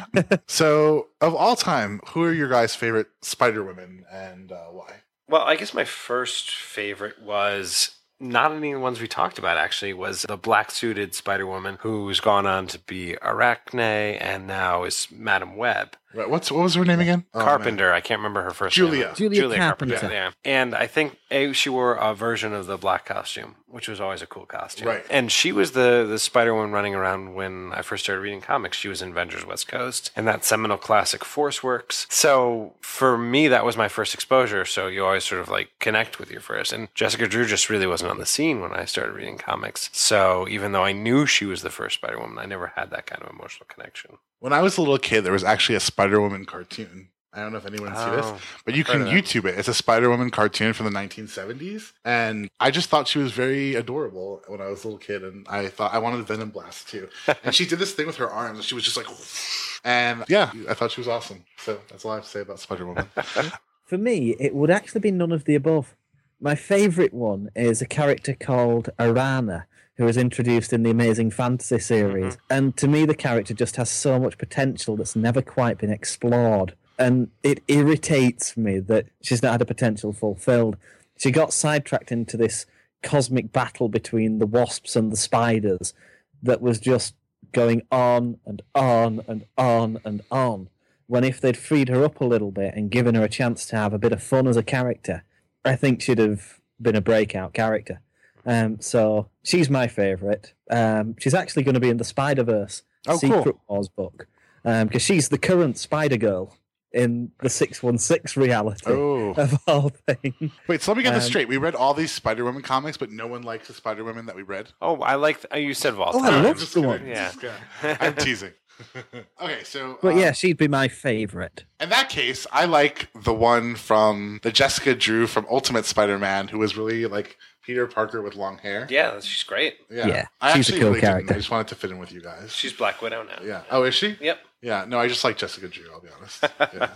So, of all time, who are your guys' favorite Spider-Women and why? Well, I guess my first favorite was not any of the ones we talked about, actually, was the black-suited Spider-Woman who's gone on to be Arachne and now is Madam Web. Right, what was her name again? Oh, Carpenter. I can't remember her first Julia. name. Julia Carpenter. Yeah. And I think she wore a version of the black costume, which was always a cool costume. Right. And she was the Spider-Woman running around when I first started reading comics. She was in Avengers West Coast and that seminal classic Force Works. So for me, that was my first exposure. So you always sort of like connect with your first. And Jessica Drew just really wasn't on the scene when I started reading comics. So even though I knew she was the first Spider-Woman, I never had that kind of emotional connection. When I was a little kid, there was actually a Spider-Woman cartoon. I don't know if anyone's seen this, but you can YouTube it. It's a Spider-Woman cartoon from the 1970s. And I just thought she was very adorable when I was a little kid. And I thought I wanted Venom Blast too. And she did this thing with her arms. And she was just like, and yeah, I thought she was awesome. So that's all I have to say about Spider-Woman. For me, it would actually be none of the above. My favourite one is a character called Arana, who was introduced in the Amazing Fantasy series. Mm-hmm. And to me, the character just has so much potential that's never quite been explored. And it irritates me that she's not had a potential fulfilled. She got sidetracked into this cosmic battle between the wasps and the spiders that was just going on and on and on and on. When if they'd freed her up a little bit and given her a chance to have a bit of fun as a character, I think she'd have been a breakout character. So she's my favourite. She's actually going to be in the Spider-Verse Secret Wars book because she's the current Spider-Girl in the 616 reality of all things. Wait, so let me get this straight. We read all these Spider-Woman comics, but no one likes the Spider-Women that we read? Oh, I like you said Vault. I love the one. Yeah. I'm teasing. Okay, so... But yeah, she'd be my favourite. In that case, I like the one from the Jessica Drew from Ultimate Spider-Man, who was really like Peter Parker with long hair. Yeah, she's great. Yeah, I she's a cool character. I just wanted to fit in with you guys. She's Black Widow now. Yeah. Oh, is she? Yep. Yeah. No, I just like Jessica Drew, I'll be honest.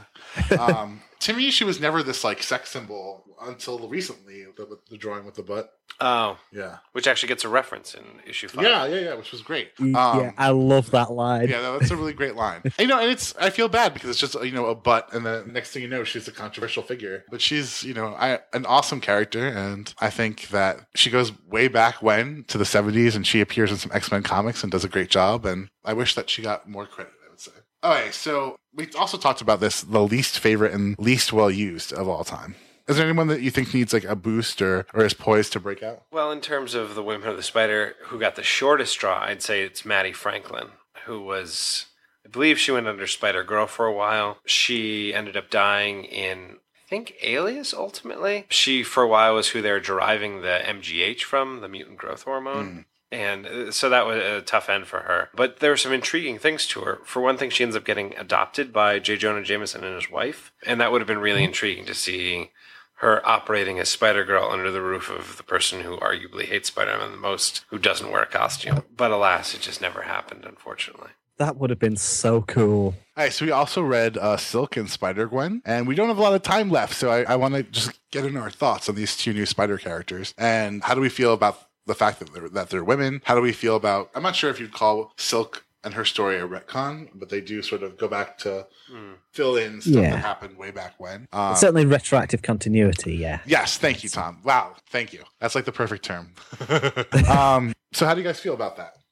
Yeah. To me, she was never this like sex symbol until recently, the drawing with the butt. Oh. Yeah. Which actually gets a reference in issue 5. Yeah, which was great. Yeah, I love that line. Yeah, that's a really great line. And, and I feel bad because it's just, a butt, and the next thing you know, she's a controversial figure. But she's, an awesome character, and I think that she goes way back when, to the 70s, and she appears in some X-Men comics and does a great job, and I wish that she got more credit, I would say. Okay, so we also talked about this, the least favorite and least well used of all time. Is there anyone that you think needs like a boost or is poised to break out? Well, in terms of the Women of the Spider who got the shortest straw, I'd say it's Maddie Franklin, who was, I believe she went under Spider-Girl for a while. She ended up dying in, I think, Alias, ultimately. She, for a while, was who they were deriving the MGH from, the mutant growth hormone. And so that was a tough end for her. But there were some intriguing things to her. For one thing, she ends up getting adopted by J. Jonah Jameson and his wife. And that would have been really intriguing to see her operating as Spider-Girl under the roof of the person who arguably hates Spider-Man the most, who doesn't wear a costume. But alas, it just never happened, unfortunately. That would have been so cool. All right, so we also read Silk and Spider-Gwen, and we don't have a lot of time left, so I want to just get into our thoughts on these two new Spider characters. And how do we feel about the fact that they're women? How do we feel about, I'm not sure if you'd call Silk and her story a retcon, but they do sort of go back to fill in stuff that happened way back when. Certainly retroactive continuity, yeah. Yes, thank you, Tom. Wow, thank you. That's like the perfect term. So how do you guys feel about that?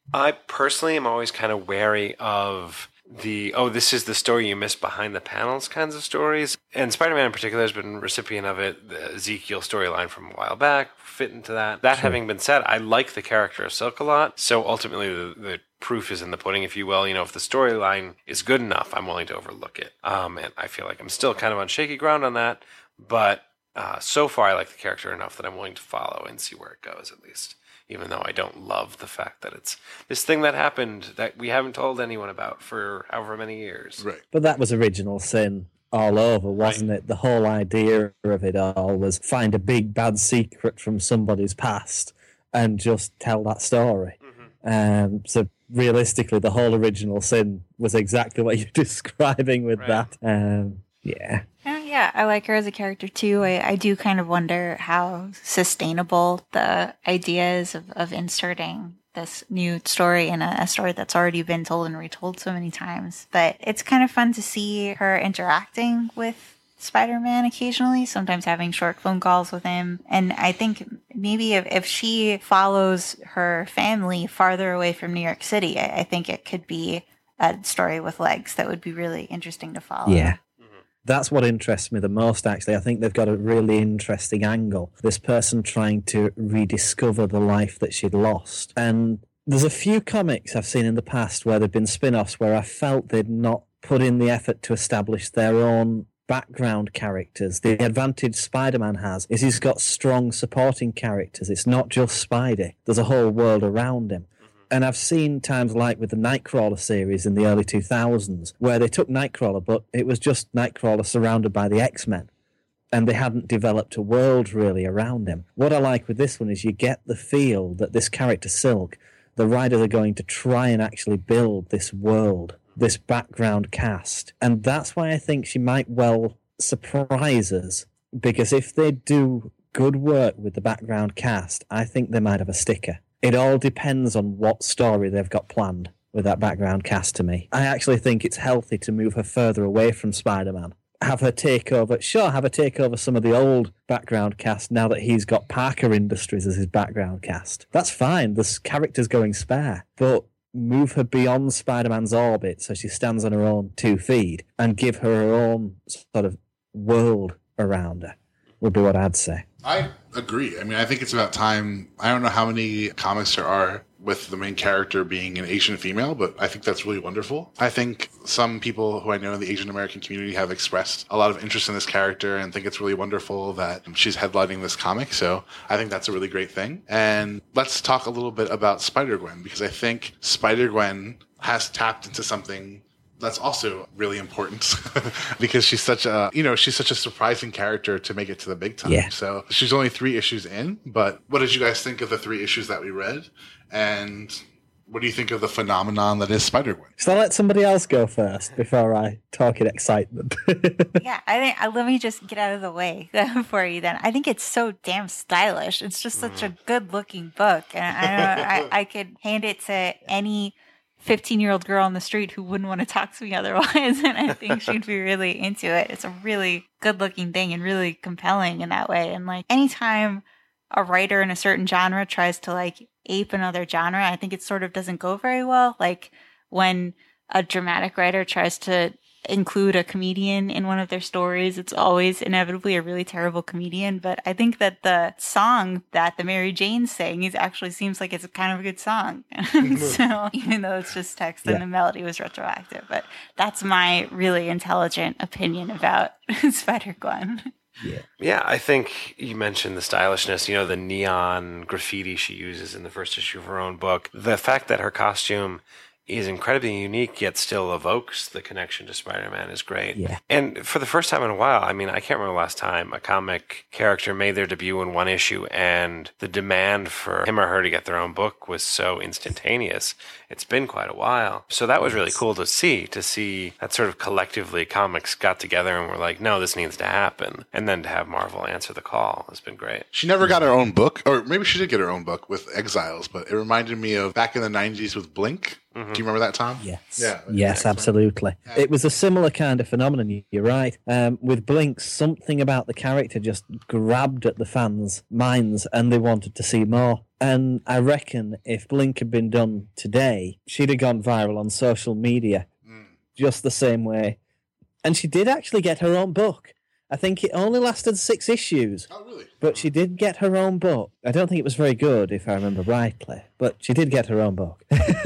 I personally am always kind of wary of this is the story you missed behind the panels kinds of stories. And Spider-Man in particular has been a recipient of it. The Ezekiel storyline from a while back fit into that. That having been said, I like the character of Silk a lot. So ultimately the proof is in the pudding, if you will. If the storyline is good enough, I'm willing to overlook it. And I feel like I'm still kind of on shaky ground on that. But so far I like the character enough that I'm willing to follow and see where it goes at least. Even though I don't love the fact that it's this thing that happened that we haven't told anyone about for however many years. Right. But that was original sin all over, wasn't it? The whole idea of it all was find a big bad secret from somebody's past and just tell that story. Mm-hmm. So realistically, the whole original sin was exactly what you're describing with that. Yeah. Yeah, I like her as a character too. I do kind of wonder how sustainable the idea is of inserting this new story in a story that's already been told and retold so many times. But it's kind of fun to see her interacting with Spider-Man occasionally, sometimes having short phone calls with him. And I think maybe if she follows her family farther away from New York City, I think it could be a story with legs that would be really interesting to follow. Yeah. That's what interests me the most, actually. I think they've got a really interesting angle. This person trying to rediscover the life that she'd lost. And there's a few comics I've seen in the past where there've been spin-offs where I felt they'd not put in the effort to establish their own background characters. The advantage Spider-Man has is he's got strong supporting characters. It's not just Spidey. There's a whole world around him. And I've seen times like with the Nightcrawler series in the early 2000s, where they took Nightcrawler, but it was just Nightcrawler surrounded by the X-Men, and they hadn't developed a world really around him. What I like with this one is you get the feel that this character Silk, the writers are going to try and actually build this world, this background cast. And that's why I think she might well surprise us, because if they do good work with the background cast, I think they might have a sticker. It all depends on what story they've got planned with that background cast to me. I actually think it's healthy to move her further away from Spider-Man. Have her take over some of the old background cast now that he's got Parker Industries as his background cast. That's fine, there's characters going spare. But move her beyond Spider-Man's orbit so she stands on her own 2 feet and give her own sort of world around her would be what I'd say. I agree. I mean, I think it's about time. I don't know how many comics there are with the main character being an Asian female, but I think that's really wonderful. I think some people who I know in the Asian American community have expressed a lot of interest in this character and think it's really wonderful that she's headlining this comic. So I think that's a really great thing. And let's talk a little bit about Spider-Gwen, because I think Spider-Gwen has tapped into something that's also really important because she's such a surprising character to make it to the big time. Yeah. So she's only 3 issues in, but what did you guys think of the 3 issues that we read? And what do you think of the phenomenon that is Spider-Gwen? So I'll let somebody else go first before I talk in excitement. Yeah, I think let me just get out of the way for you then. I think it's so damn stylish. It's just such a good-looking book. And I could hand it to any 15-year-old girl on the street who wouldn't want to talk to me otherwise, and I think she'd be really into it. It's a really good-looking thing and really compelling in that way. And like anytime a writer in a certain genre tries to like ape another genre, I think it sort of doesn't go very well. Like when a dramatic writer tries to include a comedian in one of their stories, it's always inevitably a really terrible comedian. But I think that the song that the Mary Jane sang actually seems like it's kind of a good song. So even though it's just text and the melody was retroactive, but that's my really intelligent opinion about Spider-Gwen. Yeah, I think you mentioned the stylishness, the neon graffiti she uses in the first issue of her own book. The fact that her costume is incredibly unique, yet still evokes the connection to Spider-Man is great. Yeah. And for the first time in a while, I mean, I can't remember last time a comic character made their debut in one issue and the demand for him or her to get their own book was so instantaneous. It's been quite a while. So that was really cool to see that sort of collectively comics got together and were like, no, this needs to happen. And then to have Marvel answer the call has been great. She never got her own book, or maybe she did get her own book with Exiles, but it reminded me of back in the 90s with Blink, Do you remember that, Tom? Yes. Yeah. Yes, absolutely. It was a similar kind of phenomenon, you're right. With Blink, something about the character just grabbed at the fans' minds and they wanted to see more. And I reckon if Blink had been done today, she'd have gone viral on social media just the same way. And she did actually get her own book. I think it only lasted 6 issues. Oh, really? But she did get her own book. I don't think it was very good, if I remember rightly, but she did get her own book.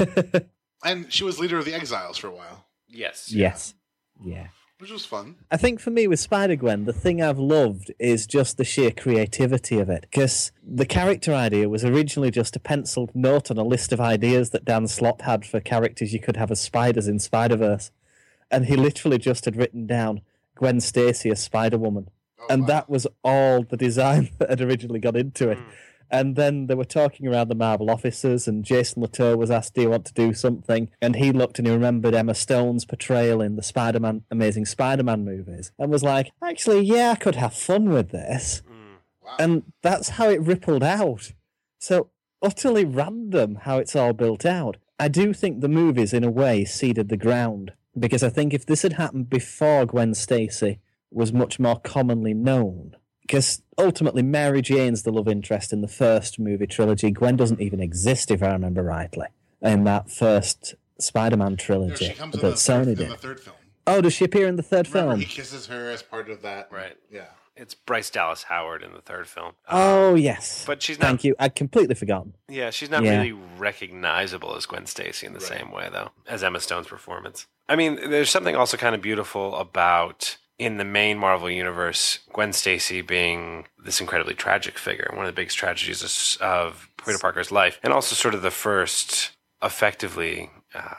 And she was leader of the Exiles for a while. Yes. Yes. Yeah. Which was fun. I think for me with Spider-Gwen, the thing I've loved is just the sheer creativity of it. Because the character idea was originally just a penciled note on a list of ideas that Dan Slott had for characters you could have as spiders in Spider-Verse. And he literally just had written down Gwen Stacy as Spider-Woman. And that was all the design that had originally gone into it. And then they were talking around the Marvel offices, and Jason Latour was asked, do you want to do something? And he looked and he remembered Emma Stone's portrayal in the Amazing Spider-Man movies, and was like, actually, yeah, I could have fun with this. Wow. And that's how it rippled out. So utterly random how it's all built out. I do think the movies, in a way, seeded the ground, because I think if this had happened before Gwen Stacy was much more commonly known, because ultimately Mary Jane's the love interest in the first movie trilogy. Gwen doesn't even exist, if I remember rightly, in that first Spider-Man trilogy she comes that in the Sony third did. film. Oh, does she appear in the third Remember, film? he kisses her as part of that. Right. Yeah. It's Bryce Dallas Howard in the third film. Oh, yes. But she's not. Thank you. I'd completely forgotten. Yeah, she's not Yeah. really recognizable as Gwen Stacy in the same way, though, as Emma Stone's performance. I mean, there's something also kind of beautiful about, in the main Marvel universe, Gwen Stacy being this incredibly tragic figure, one of the biggest tragedies of Peter Parker's life, and also sort of the first, effectively,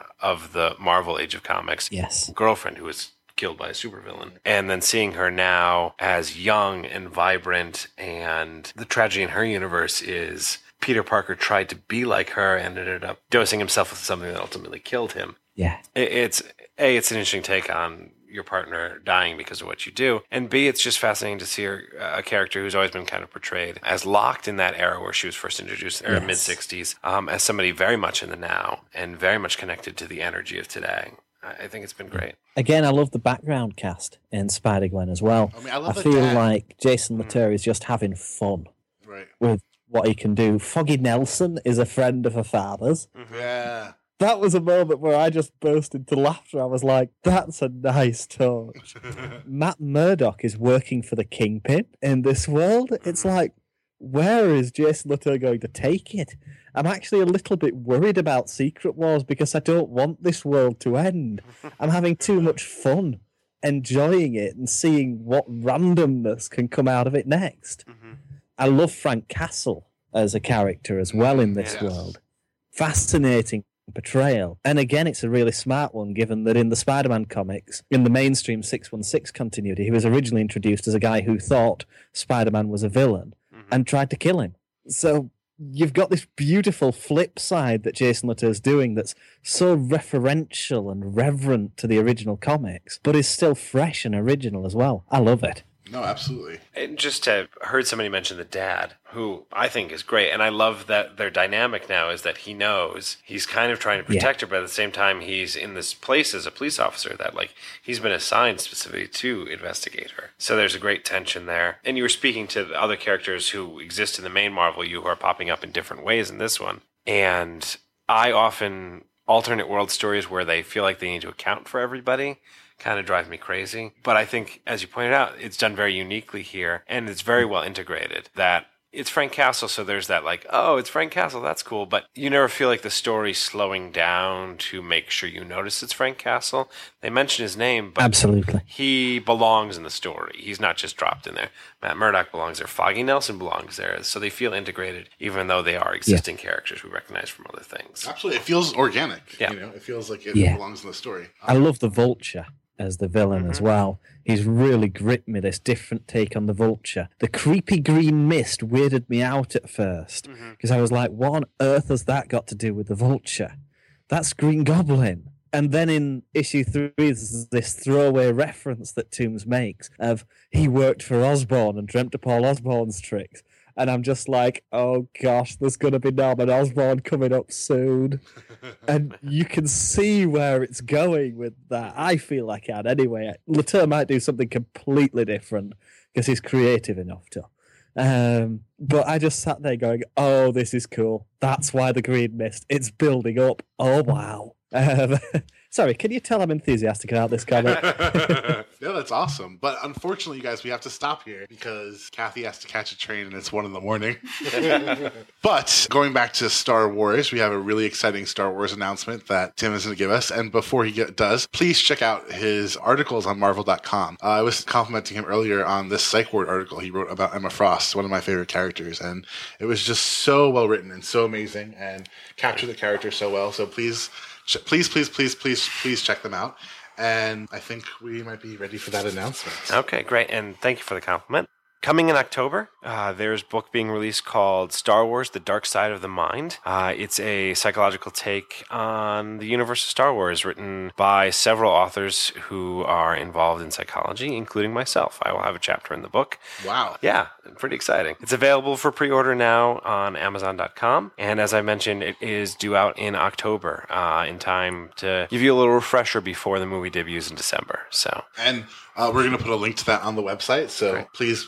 of the Marvel Age of Comics, Yes. girlfriend who was killed by a supervillain. And then seeing her now as young and vibrant, and the tragedy in her universe is Peter Parker tried to be like her and ended up dosing himself with something that ultimately killed him. Yeah. It's an interesting take on your partner dying because of what you do, and B, it's just fascinating to see her, a character who's always been kind of portrayed as locked in that era where she was first introduced, era mid-60s, as somebody very much in the now and very much connected to the energy of today. I think it's been great. Again, I love the background cast in Spider-Gwen as well. I mean, I love the feel dad. like Jason Latour is just having fun Right. with what he can do. Foggy Nelson is a friend of her father's. Yeah. That was a moment where I just burst into laughter. I was like, that's a nice touch. Matt Murdock is working for the Kingpin in this world. It's like, where is Jason Latour going to take it? I'm actually a little bit worried about Secret Wars because I don't want this world to end. I'm having too much fun enjoying it and seeing what randomness can come out of it next. I love Frank Castle as a character as well in this world. Fascinating portrayal. And again, it's a really smart one, given that in the Spider-Man comics, in the mainstream 616 continuity, he was originally introduced as a guy who thought Spider-Man was a villain and tried to kill him. So you've got this beautiful flip side that Jason Latour's doing that's so referential and reverent to the original comics, but is still fresh and original as well. I love it. No, absolutely. And just to heard somebody mention the dad, who I think is great, and I love that their dynamic now is that he knows he's kind of trying to protect her, but at the same time he's in this place as a police officer that like he's been assigned specifically to investigate her. So there's a great tension there. And you were speaking to the other characters who exist in the main Marvel who are popping up in different ways in this one. And I often alternate world stories where they feel like they need to account for everybody kind of drive me crazy. But I think, as you pointed out, it's done very uniquely here, and it's very well integrated. That it's Frank Castle, so there's that like, oh, it's Frank Castle, that's cool. But you never feel like the story's slowing down to make sure you notice it's Frank Castle. They mention his name, but Absolutely. he belongs in the story. He's not just dropped in there. Matt Murdock belongs there. Foggy Nelson belongs there. So they feel integrated, even though they are existing characters we recognize from other things. Absolutely. It feels organic. Yeah. You know, it feels like it Yeah. belongs in the story. I love the Vulture as the villain as well. He's really gripped me, this different take on the Vulture. The creepy green mist weirded me out at first because I was like, what on earth has that got to do with the Vulture? That's Green Goblin. And then in issue 3, there's this throwaway reference that Toomes makes of he worked for Osborn and dreamt up all Osborn's tricks. and I'm just like, oh gosh, there's going to be Norman Osborn coming up soon. And you can see where it's going with that. I feel like I can anyway. Latour might do something completely different because he's creative enough to. But I just sat there going, oh, this is cool. That's why the green mist. It's building up. Oh, wow. Sorry, can you tell I'm enthusiastic about this comic? No, that's awesome. But unfortunately, you guys, we have to stop here because Kathy has to catch a train and it's 1 a.m. But going back to Star Wars, we have a really exciting Star Wars announcement that Tim is going to give us. And before he does, please check out his articles on Marvel.com. I was complimenting him earlier on this Psych Ward article he wrote about Emma Frost, one of my favorite characters. And it was just so well written and so amazing and captured the character so well. So please check them out. And I think we might be ready for that announcement. Okay, great. And thank you for the compliment. Coming in October, there's a book being released called Star Wars, The Dark Side of the Mind. It's a psychological take on the universe of Star Wars, written by several authors who are involved in psychology, including myself. I will have a chapter in the book. Wow. Yeah, pretty exciting. It's available for pre-order now on Amazon.com. And as I mentioned, it is due out in October, in time to give you a little refresher before the movie debuts in December. And we're going to put a link to that on the website. So Great. please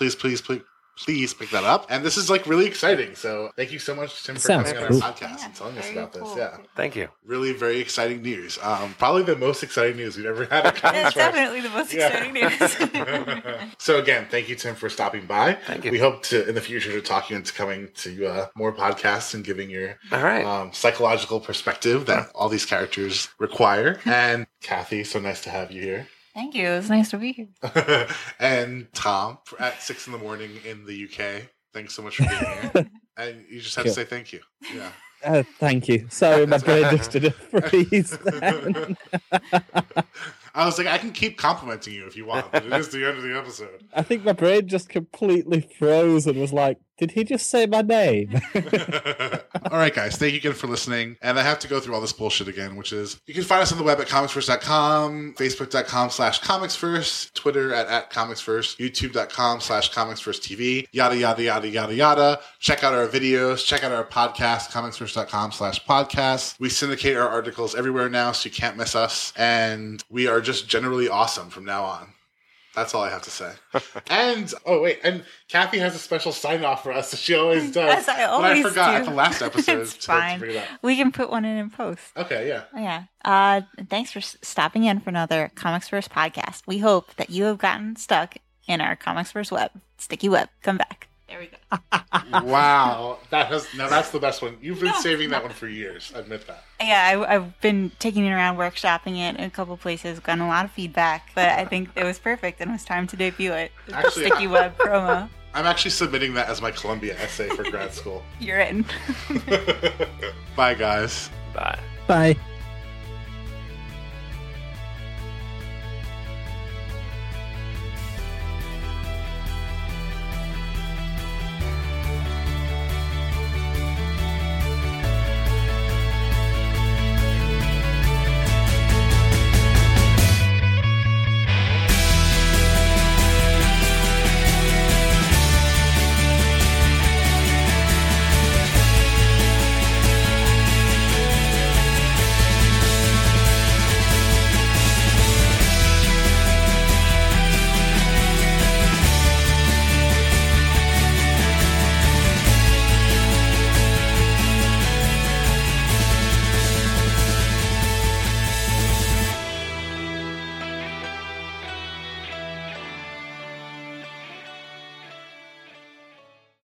pick that up. And this is like really exciting. So thank you so much, Tim, for Sounds coming cool. on our podcast and telling us very about cool. this. Yeah. Thank you. Really very exciting news. Probably the most exciting news we've ever had at It's Comics First. definitely the most Yeah. exciting news. So again, thank you, Tim, for stopping by. Thank you. We hope to, in the future, to talk you into coming to more podcasts and giving your All right. psychological perspective that all these characters require. And Kathy, so nice to have you here. Thank you. It was nice to be here. And Tom, at 6 a.m. in the UK. Thanks so much for being here. And you just have to say thank you. Yeah. Thank you. Sorry, my brain just did a freeze then. I was like, I can keep complimenting you if you want, but it is the end of the episode. I think my brain just completely froze and was like, did he just say my name? All right, guys. Thank you again for listening. And I have to go through all this bullshit again, which is you can find us on the web at comicsfirst.com, facebook.com/comicsfirst, Twitter at comicsfirst, youtube.com/comicsfirsttv, yada, yada, yada, yada, yada. Check out our videos. Check out our podcast, comicsfirst.com/podcast. We syndicate our articles everywhere now, so you can't miss us. And we are just generally awesome from now on. That's all I have to say. And, and Kathy has a special sign-off for us, as she always does. As I always But I forgot do. at the last episode It's to fine. bring it up. We can put one in post. Okay, yeah. Yeah. Thanks for stopping in for another Comics First podcast. We hope that you have gotten stuck in our Comics First web. Sticky web. Come back. There we go. Wow. That's the best one. You've been saving that one for years. Admit that. Yeah, I've been taking it around, workshopping it in a couple places, gotten a lot of feedback, but I think it was perfect and it was time to debut it. Actually, Sticky web promo. I'm actually submitting that as my Columbia essay for grad school. You're in. Bye, guys. Bye. Bye.